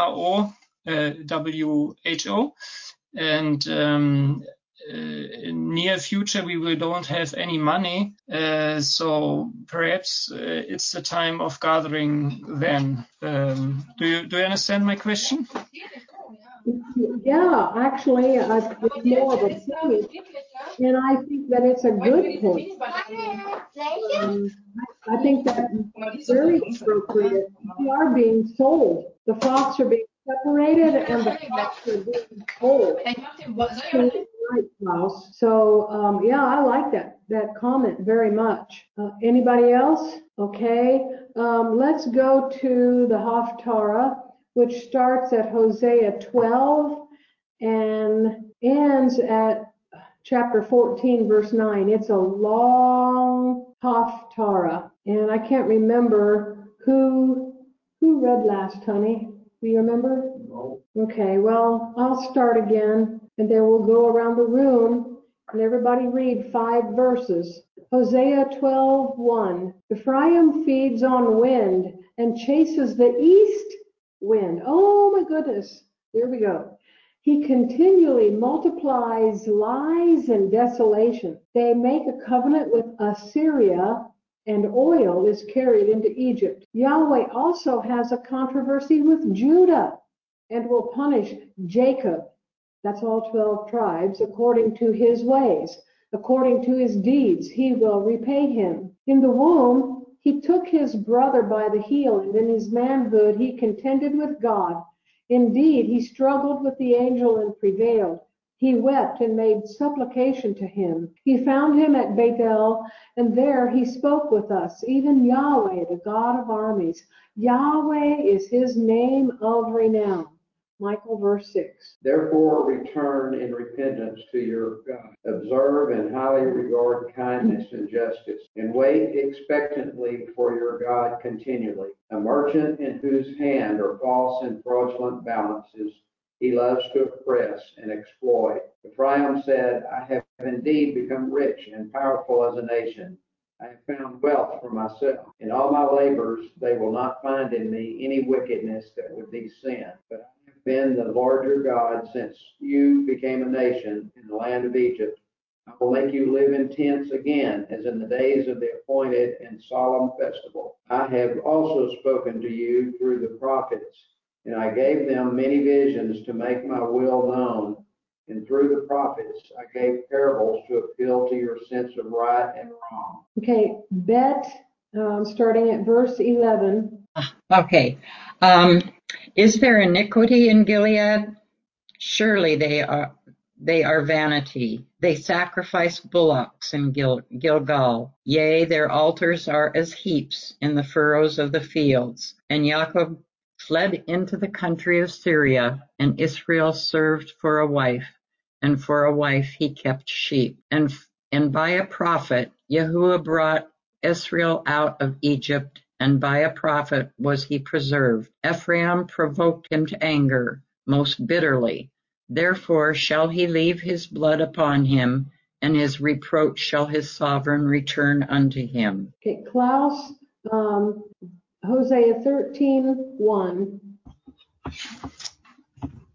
WHO, and in near future we don't have any money, so perhaps it's the time of gathering then. Do you understand my question? Yeah, actually, it's more of a point, and I think that it's a good point. I think that's very appropriate. We are being sold. The flocks are being separated, and the flocks are being sold. Right, Klaus. So, yeah, I like that comment very much. Anybody else? Okay. Let's go to the Haftarah, which starts at Hosea 12 and ends at chapter 14, verse 9. It's a long Haftarah, and I can't remember who read last, honey. Do you remember? No. Okay, well, I'll start again, and then we'll go around the room, and everybody read 5 verses. Hosea 12:1. Ephraim feeds on wind and chases the east wind. Oh my goodness. Here we go. He continually multiplies lies and desolation. They make a covenant with Assyria, and oil is carried into Egypt. Yahweh also has a controversy with Judah and will punish Jacob. That's all 12 tribes, according to his ways. According to his deeds, he will repay him. In the womb, he took his brother by the heel, and in his manhood he contended with God. Indeed, he struggled with the angel and prevailed. He wept and made supplication to him. He found him at Bethel, and there he spoke with us, even Yahweh, the God of armies. Yahweh is his name of renown. Michael, verse 6. Therefore return in repentance to your God. Observe and highly regard kindness and justice, and wait expectantly for your God continually. A merchant in whose hand are false and fraudulent balances, he loves to oppress and exploit. Ephraim said, I have indeed become rich and powerful as a nation. I have found wealth for myself. In all my labors, they will not find in me any wickedness that would be sin. But I have been the Lord your God since you became a nation in the land of Egypt. I will make you live in tents again, as in the days of the appointed and solemn festival. I have also spoken to you through the prophets, and I gave them many visions to make my will known. And through the prophets, I gave parables to appeal to your sense of right and wrong. Okay, Bet, starting at verse 11. Okay. Is there iniquity in Gilead? Surely they are vanity. They sacrifice bullocks in Gilgal. Yea, their altars are as heaps in the furrows of the fields. And Jacob fled into the country of Syria, and Israel served for a wife, and for a wife he kept sheep. And by a prophet Yahuwah brought Israel out of Egypt, and by a prophet was he preserved. Ephraim provoked him to anger most bitterly. Therefore shall he leave his blood upon him, and his reproach shall his sovereign return unto him. Okay, Klaus, Hosea 13:1.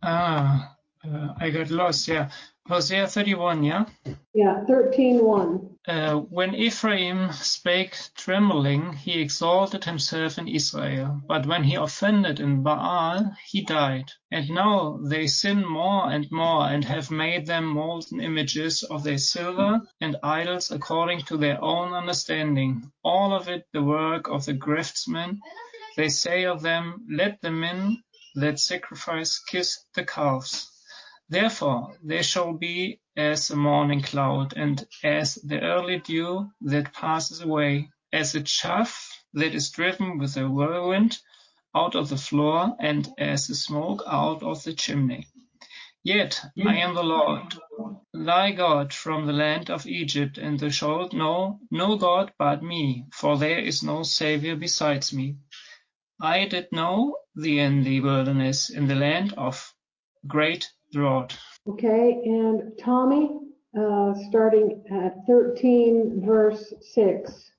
I got lost, yeah. Hosea 31, yeah? Yeah, 13:1. When Ephraim spake trembling, he exalted himself in Israel. But when he offended in Baal, he died. And now they sin more and more, and have made them molten images of their silver, and idols according to their own understanding, all of it the work of the craftsmen. They say of them, let the men that sacrifice kiss the calves. Therefore they shall be as a morning cloud, and as the early dew that passes away, as a chaff that is driven with a whirlwind out of the floor, and as the smoke out of the chimney. Yet I am the Lord thy God from the land of Egypt, and thou shalt know no God but me, for there is no Saviour besides me. I did know thee in the wilderness, in the land of great drought. Okay, and Tommy, starting at 13, verse 6.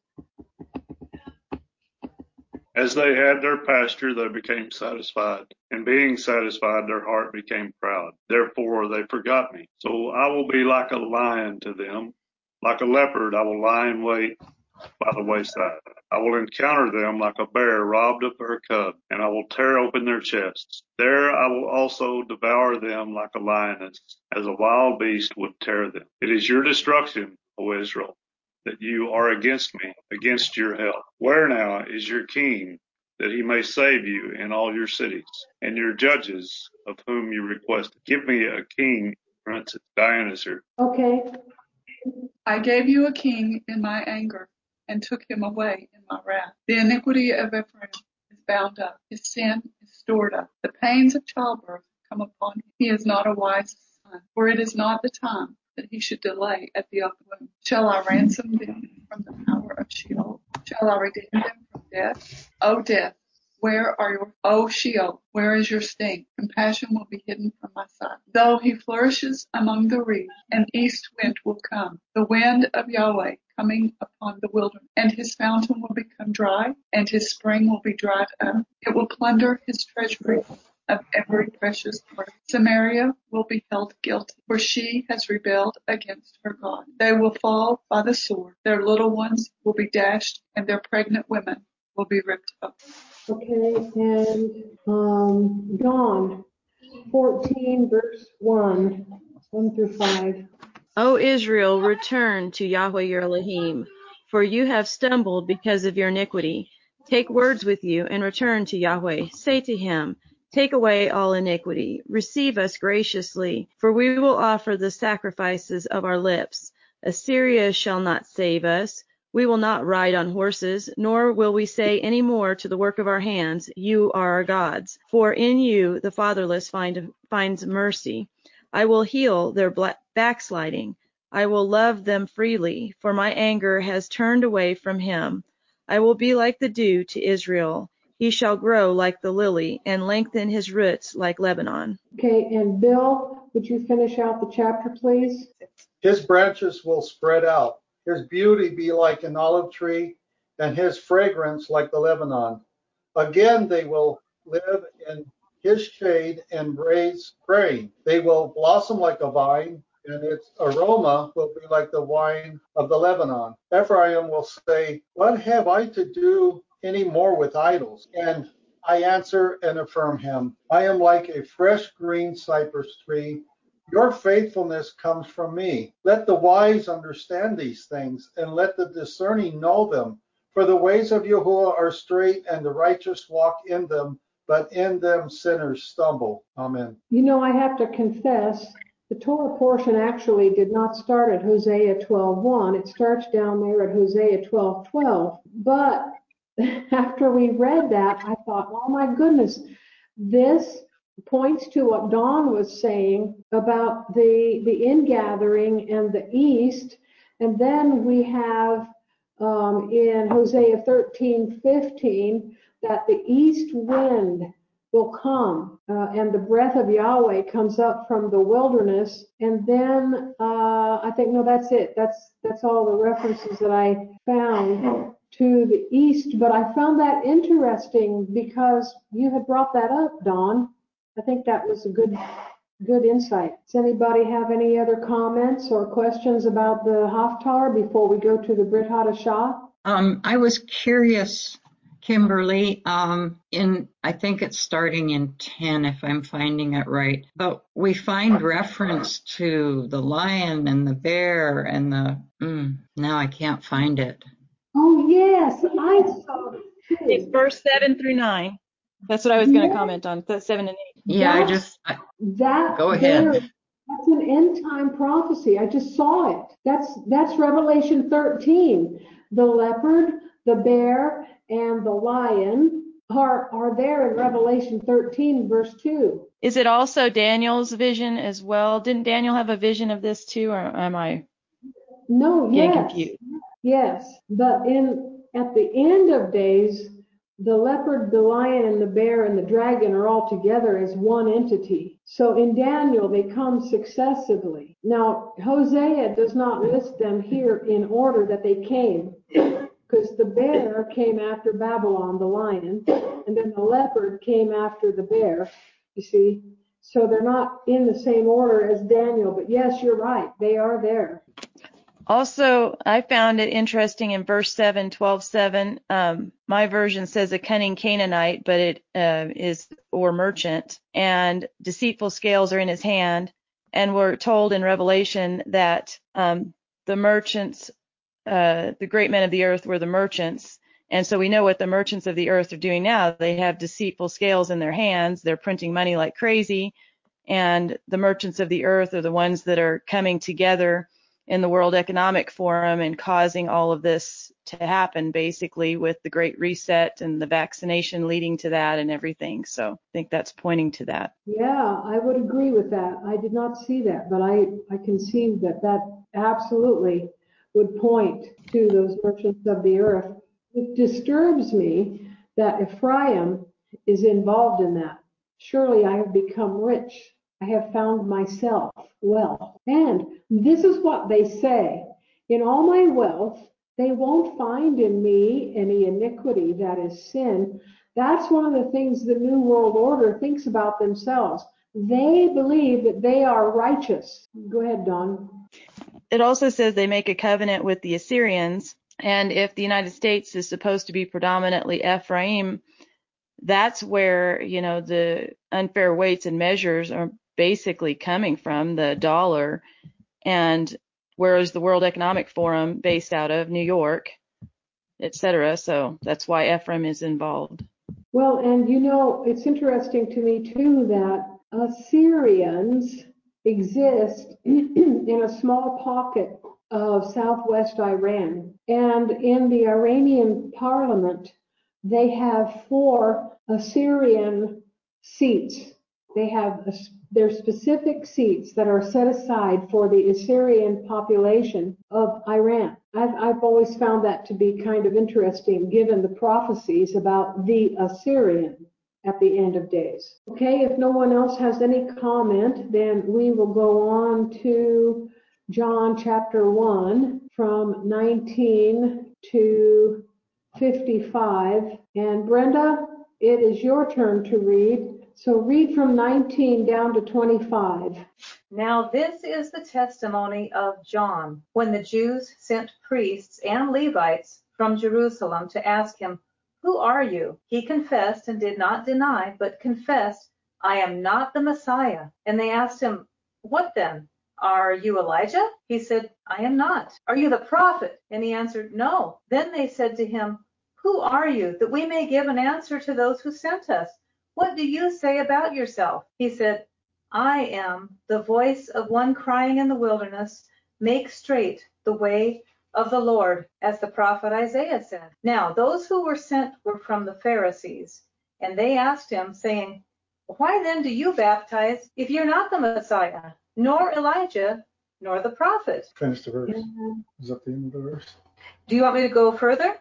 As they had their pasture, they became satisfied, and being satisfied, their heart became proud. Therefore they forgot me. So I will be like a lion to them. Like a leopard, I will lie in wait by the wayside. I will encounter them like a bear robbed of her cub, and I will tear open their chests. There I will also devour them like a lioness, as a wild beast would tear them. It is your destruction, O Israel, that you are against me, against your help. Where now is your king, that he may save you in all your cities, and your judges of whom you request? Give me a king, Princess Diana's here. Okay, I gave you a king in my anger, and took him away in my wrath. The iniquity of Ephraim is bound up, his sin is stored up. The pains of childbirth come upon him. He is not a wise son, for it is not the time that he should delay at the upper womb. Shall I ransom them from the power of Sheol? Shall I redeem them from death? O death, where are your, O Sheol, where is your sting? Compassion will be hidden from my sight. Though he flourishes among the reeds, an east wind will come, the wind of Yahweh coming upon the wilderness, and his fountain will become dry, and his spring will be dried up. It will plunder his treasury of every precious part. Samaria will be held guilty, for she has rebelled against her God. They will fall by the sword. Their little ones will be dashed, and their pregnant women will be ripped up. okay, and John 14, verse 1 through 5. O Israel, return to Yahweh your Elohim, for you have stumbled because of your iniquity. Take words with you and return to Yahweh. Say to him, take away all iniquity. Receive us graciously, for we will offer the sacrifices of our lips. Assyria shall not save us. We will not ride on horses, nor will we say any more to the work of our hands, you are our gods. For in you the fatherless finds mercy. I will heal their backsliding. I will love them freely, for my anger has turned away from him. I will be like the dew to Israel. He shall grow like the lily and lengthen his roots like Lebanon. Okay, and Bill, would you finish out the chapter, please? His branches will spread out, his beauty be like an olive tree, and his fragrance like the Lebanon. Again they will live in his shade and raise grain. They will blossom like a vine, and its aroma will be like the wine of the Lebanon. Ephraim will say, what have I to do any more with idols? And I answer and affirm him, I am like a fresh green cypress tree. Your faithfulness comes from me. Let the wise understand these things, and let the discerning know them. For the ways of Yahuwah are straight, and the righteous walk in them, but in them sinners stumble. Amen. You know, I have to confess, the Torah portion actually did not start at Hosea 12:1. It starts down there at Hosea 12:12. But after we read that, I thought, oh my goodness, this points to what Dawn was saying about the ingathering and the east. And then we have in Hosea 13:15 that the east wind will come and the breath of Yahweh comes up from the wilderness. And then I think, no, that's it. That's all the references that I found to the east. But I found that interesting because you had brought that up, Dawn. I think that was a good Good insight. Does anybody have any other comments or questions about the Haftarah before we go to the Brit Hadashah? I was curious, Kimberly, I think it's starting in 10, if I'm finding it right, but we find reference to the lion and the bear and now I can't find it. Oh, yes, I saw it It's too. verse 7 through 9. That's what I was going to comment on, 7 and 8. Yeah, go ahead. That's an end time prophecy. I just saw it. That's Revelation 13. The leopard, the bear, and the lion are there in Revelation 13, verse 2. Is it also Daniel's vision as well? Didn't Daniel have a vision of this too, or am I getting confused? Yes, but at the end of days, the leopard, the lion, and the bear and the dragon are all together as one entity. So in Daniel, they come successively. Now, Hosea does not list them here in order that they came, because the bear came after Babylon, the lion, and then the leopard came after the bear, you see. So they're not in the same order as Daniel, but yes, you're right. They are there. Also, I found it interesting in verse 7, 12:7. My version says a cunning Canaanite, but it is or merchant, and deceitful scales are in his hand. And we're told in Revelation that the merchants, the great men of the earth were the merchants. And so we know what the merchants of the earth are doing now. They have deceitful scales in their hands. They're printing money like crazy. And the merchants of the earth are the ones that are coming together in the World Economic Forum and causing all of this to happen, basically, with the Great Reset and the vaccination leading to that and everything. So I think that's pointing to that. Yeah, I would agree with that. I did not see that, but I can see that absolutely would point to those merchants of the earth. It disturbs me that Ephraim is involved in that. Surely I have become rich. I have found myself wealth. And this is what they say. In all my wealth, they won't find in me any iniquity, that is sin. That's one of the things the New World Order thinks about themselves. They believe that they are righteous. Go ahead, Dawn. It also says they make a covenant with the Assyrians. And if the United States is supposed to be predominantly Ephraim, that's where, the unfair weights and measures are basically coming from, the dollar. And whereas the World Economic Forum based out of New York, etc. So that's why Ephraim is involved. Well, and it's interesting to me too that Assyrians exist in a small pocket of southwest Iran. And in the Iranian parliament, they have 4 Assyrian seats. They have their specific seats that are set aside for the Assyrian population of Iran. I've always found that to be kind of interesting, given the prophecies about the Assyrian at the end of days. Okay, if no one else has any comment, then we will go on to John chapter 1 from 19 to 55. And Brenda, it is your turn to read. So read from 19 down to 25. Now this is the testimony of John, when the Jews sent priests and Levites from Jerusalem to ask him, "Who are you?" He confessed and did not deny, but confessed, "I am not the Messiah." And they asked him, "What then? Are you Elijah?" He said, "I am not." "Are you the prophet?" And he answered, "No." Then they said to him, "Who are you, that we may give an answer to those who sent us? What do you say about yourself?" He said, "I am the voice of one crying in the wilderness, 'Make straight the way of the Lord,' as the prophet Isaiah said." Now those who were sent were from the Pharisees, and they asked him, saying, "Why then do you baptize if you're not the Messiah, nor Elijah, nor the prophet?" Finish the verse. Is that the end of the verse? Do you want me to go further?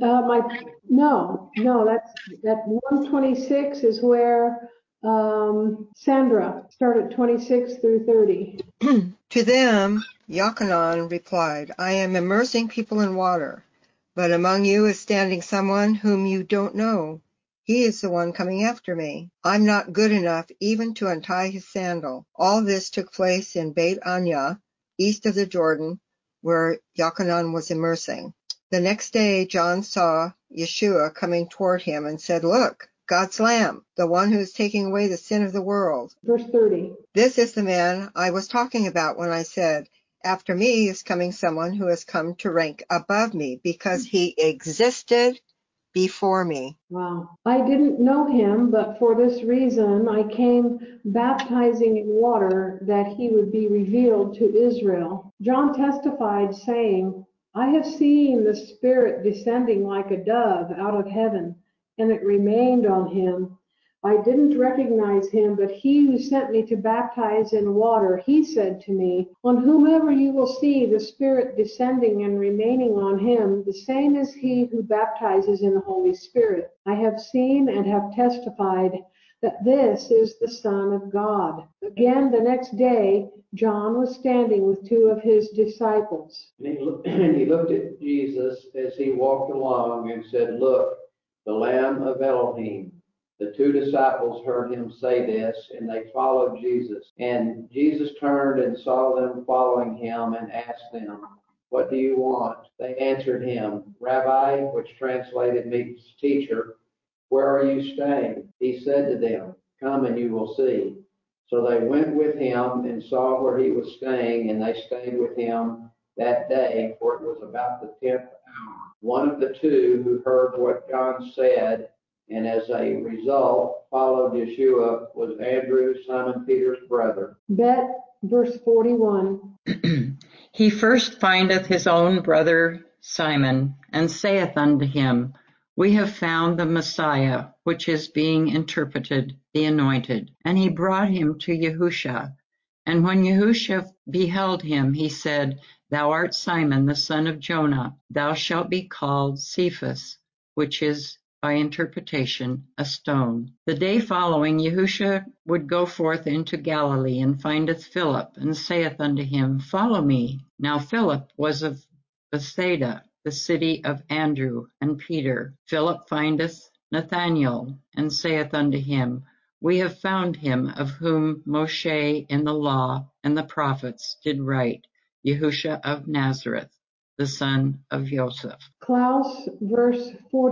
No, that 126 is where Sandra started 26 through 30. To them, Yochanan replied, I am immersing people in water, but among you is standing someone whom you don't know. He is the one coming after me. I'm not good enough even to untie his sandal. All this took place in Beit Anya, east of the Jordan, where Yochanan was immersing. The next day John saw Yeshua coming toward him and said, "Look, God's Lamb, the one who is taking away the sin of the world." Verse 30. This is the man I was talking about when I said, "After me is coming someone who has come to rank above me because he existed before me." Wow. I didn't know him, but for this reason I came baptizing in water that he would be revealed to Israel. John testified, saying, I have seen the Spirit descending like a dove out of heaven, and it remained on him. I didn't recognize him, but he who sent me to baptize in water, he said to me, on whomever you will see the Spirit descending and remaining on him, the same is he who baptizes in the Holy Spirit. I have seen and have testified that this is the Son of God. Again, the next day, John was standing with two of his disciples. And he looked at Jesus as he walked along and said, Look, the Lamb of Elohim. The two disciples heard him say this, and they followed Jesus. And Jesus turned and saw them following him and asked them, What do you want? They answered him, Rabbi, which translated means teacher, where are you staying? He said to them, Come and you will see. So they went with him and saw where he was staying, and they stayed with him that day, for it was about the 10th hour. One of the two who heard what John said, and as a result followed Yeshua, was Andrew, Simon Peter's brother. Bet, verse 41. He first findeth his own brother Simon, and saith unto him, We have found the Messiah, which is being interpreted, the Anointed. And he brought him to Yahusha. And when Yahusha beheld him, he said, Thou art Simon, the son of Jonah. Thou shalt be called Cephas, which is by interpretation, a stone. The day following, Yahusha would go forth into Galilee, and findeth Philip, and saith unto him, Follow me. Now Philip was of Bethsaida, the city of Andrew and Peter. Philip findeth Nathanael, and saith unto him, We have found him of whom Moshe in the law and the prophets did write, Yahusha of Nazareth, the son of Joseph. Klaus, verse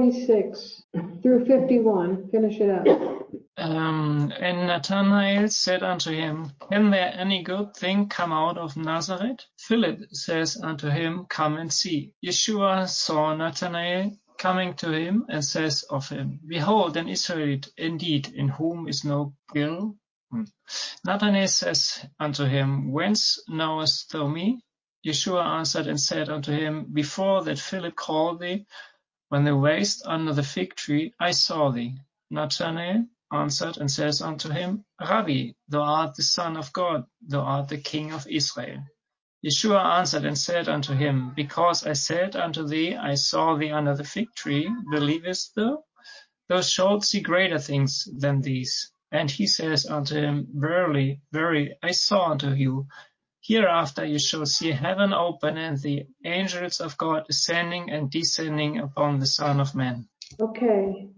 46 through 51. Finish it up. And Nathanael said unto him, Can there any good thing come out of Nazareth? Philip says unto him, Come and see. Yeshua saw Nathanael coming to him, and says of him, Behold, an Israelite indeed, in whom is no guile. Nathanael says unto him, Whence knowest thou me? Yeshua answered and said unto him, Before that Philip called thee, when thou wast under the fig tree, I saw thee. Nathanael answered and says unto him, Rabbi, thou art the Son of God, thou art the King of Israel. Yeshua answered and said unto him, Because I said unto thee, I saw thee under the fig tree, believest thou? Thou shalt see greater things than these. And he says unto him, Verily, verily, I saw unto you, hereafter you shall see heaven open, and the angels of God ascending and descending upon the Son of Man. Okay,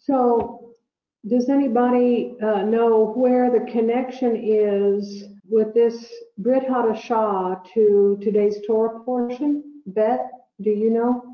so does anybody know where the connection is with this Brit Hadashah to today's Torah portion? Bet, do you know?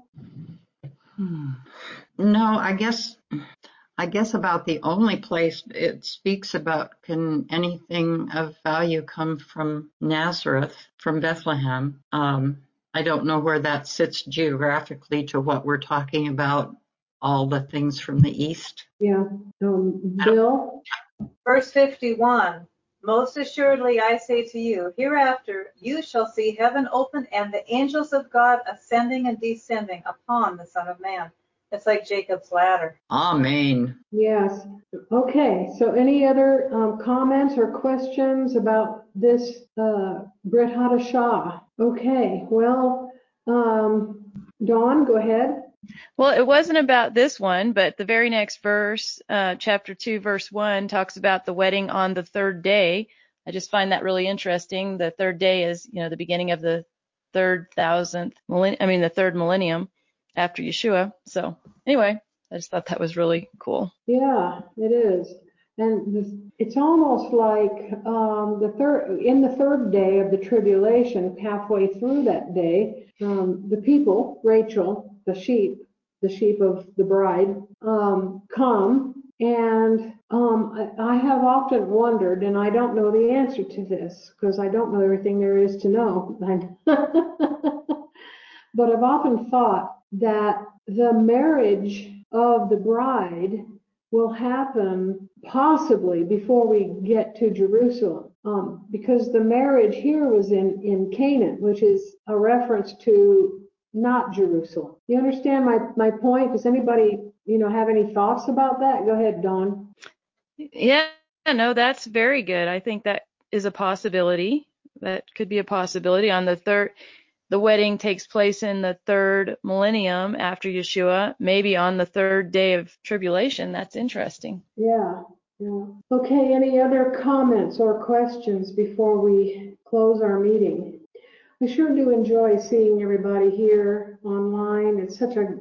No, I guess about the only place it speaks about can anything of value come from Nazareth, from Bethlehem. I don't know where that sits geographically to what we're talking about, all the things from the east. Yeah. Bill? Verse 51, Most assuredly I say to you, hereafter you shall see heaven open and the angels of God ascending and descending upon the Son of Man. It's like Jacob's ladder. Amen. Yes. Okay, so any other comments or questions about this Brit Hadashah? Okay, well, Dawn, go ahead. Well, it wasn't about this one, but the very next verse, chapter 2, verse 1, talks about the wedding on the third day. I just find that really interesting. The third day is, the beginning of the third millennium after Yeshua. So anyway, I just thought that was really cool. Yeah, it is. And it's almost like in the third day of the tribulation, halfway through that day, the people, Rachel, the sheep of the bride, come. And I have often wondered, and I don't know the answer to this because I don't know everything there is to know. But I've often thought that the marriage of the bride will happen possibly before we get to Jerusalem, because the marriage here was in Canaan, which is a reference to not Jerusalem. You understand my point? Does anybody, have any thoughts about that? Go ahead, Dawn. Yeah, no, that's very good. I think that is a possibility. That could be a possibility. The wedding takes place in the third millennium after Yeshua, maybe on the third day of tribulation. That's interesting. Yeah. Okay, any other comments or questions before we close our meeting? I sure do enjoy seeing everybody here online. It's such a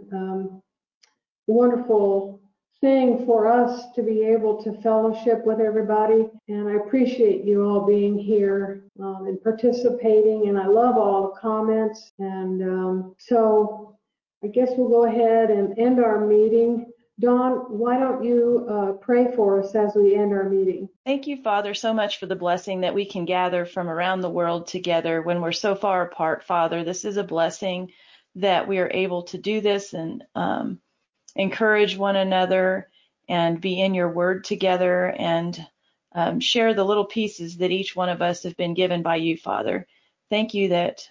wonderful thing for us to be able to fellowship with everybody, and I appreciate you all being here and participating, and I love all the comments. And so I guess we'll go ahead and end our meeting. Dawn, why don't you pray for us as we end our meeting? Thank you, Father, so much for the blessing that we can gather from around the world together when we're so far apart, Father. This is a blessing that we are able to do this and encourage one another and be in your word together and share the little pieces that each one of us have been given by you, Father. Thank you that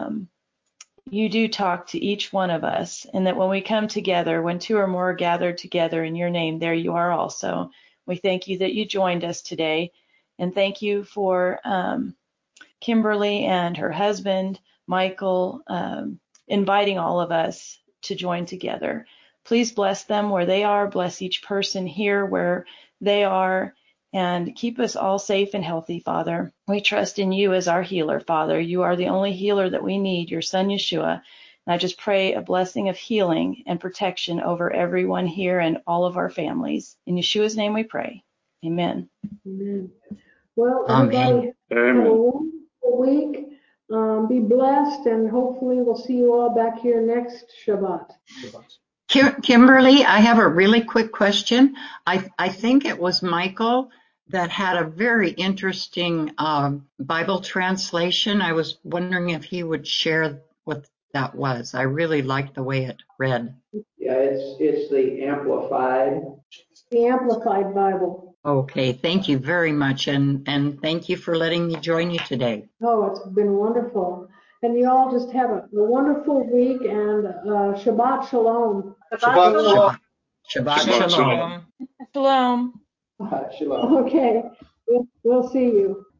you do talk to each one of us, and that when we come together, when two or more are gathered together in your name, there you are also. We thank you that you joined us today, and thank you for Kimberly and her husband, Michael, inviting all of us to join together. Please bless them where they are, bless each person here where they are, and keep us all safe and healthy, Father. We trust in you as our healer, Father. You are the only healer that we need, your son, Yeshua. And I just pray a blessing of healing and protection over everyone here and all of our families. In Yeshua's name we pray. Amen. Amen. Well, everybody have a wonderful week. Be blessed, and hopefully we'll see you all back here next Shabbat. Kimberly, I have a really quick question. I think it was Michael that had a very interesting Bible translation. I was wondering if he would share what that was. I really liked the way it read. Yeah, it's the Amplified. The Amplified Bible. Okay, thank you very much, and thank you for letting me join you today. Oh, it's been wonderful. And you all just have a wonderful week, and Shabbat Shalom. Shabbat Shabbat Shalom. Shalom. Shalom. Okay, we'll see you.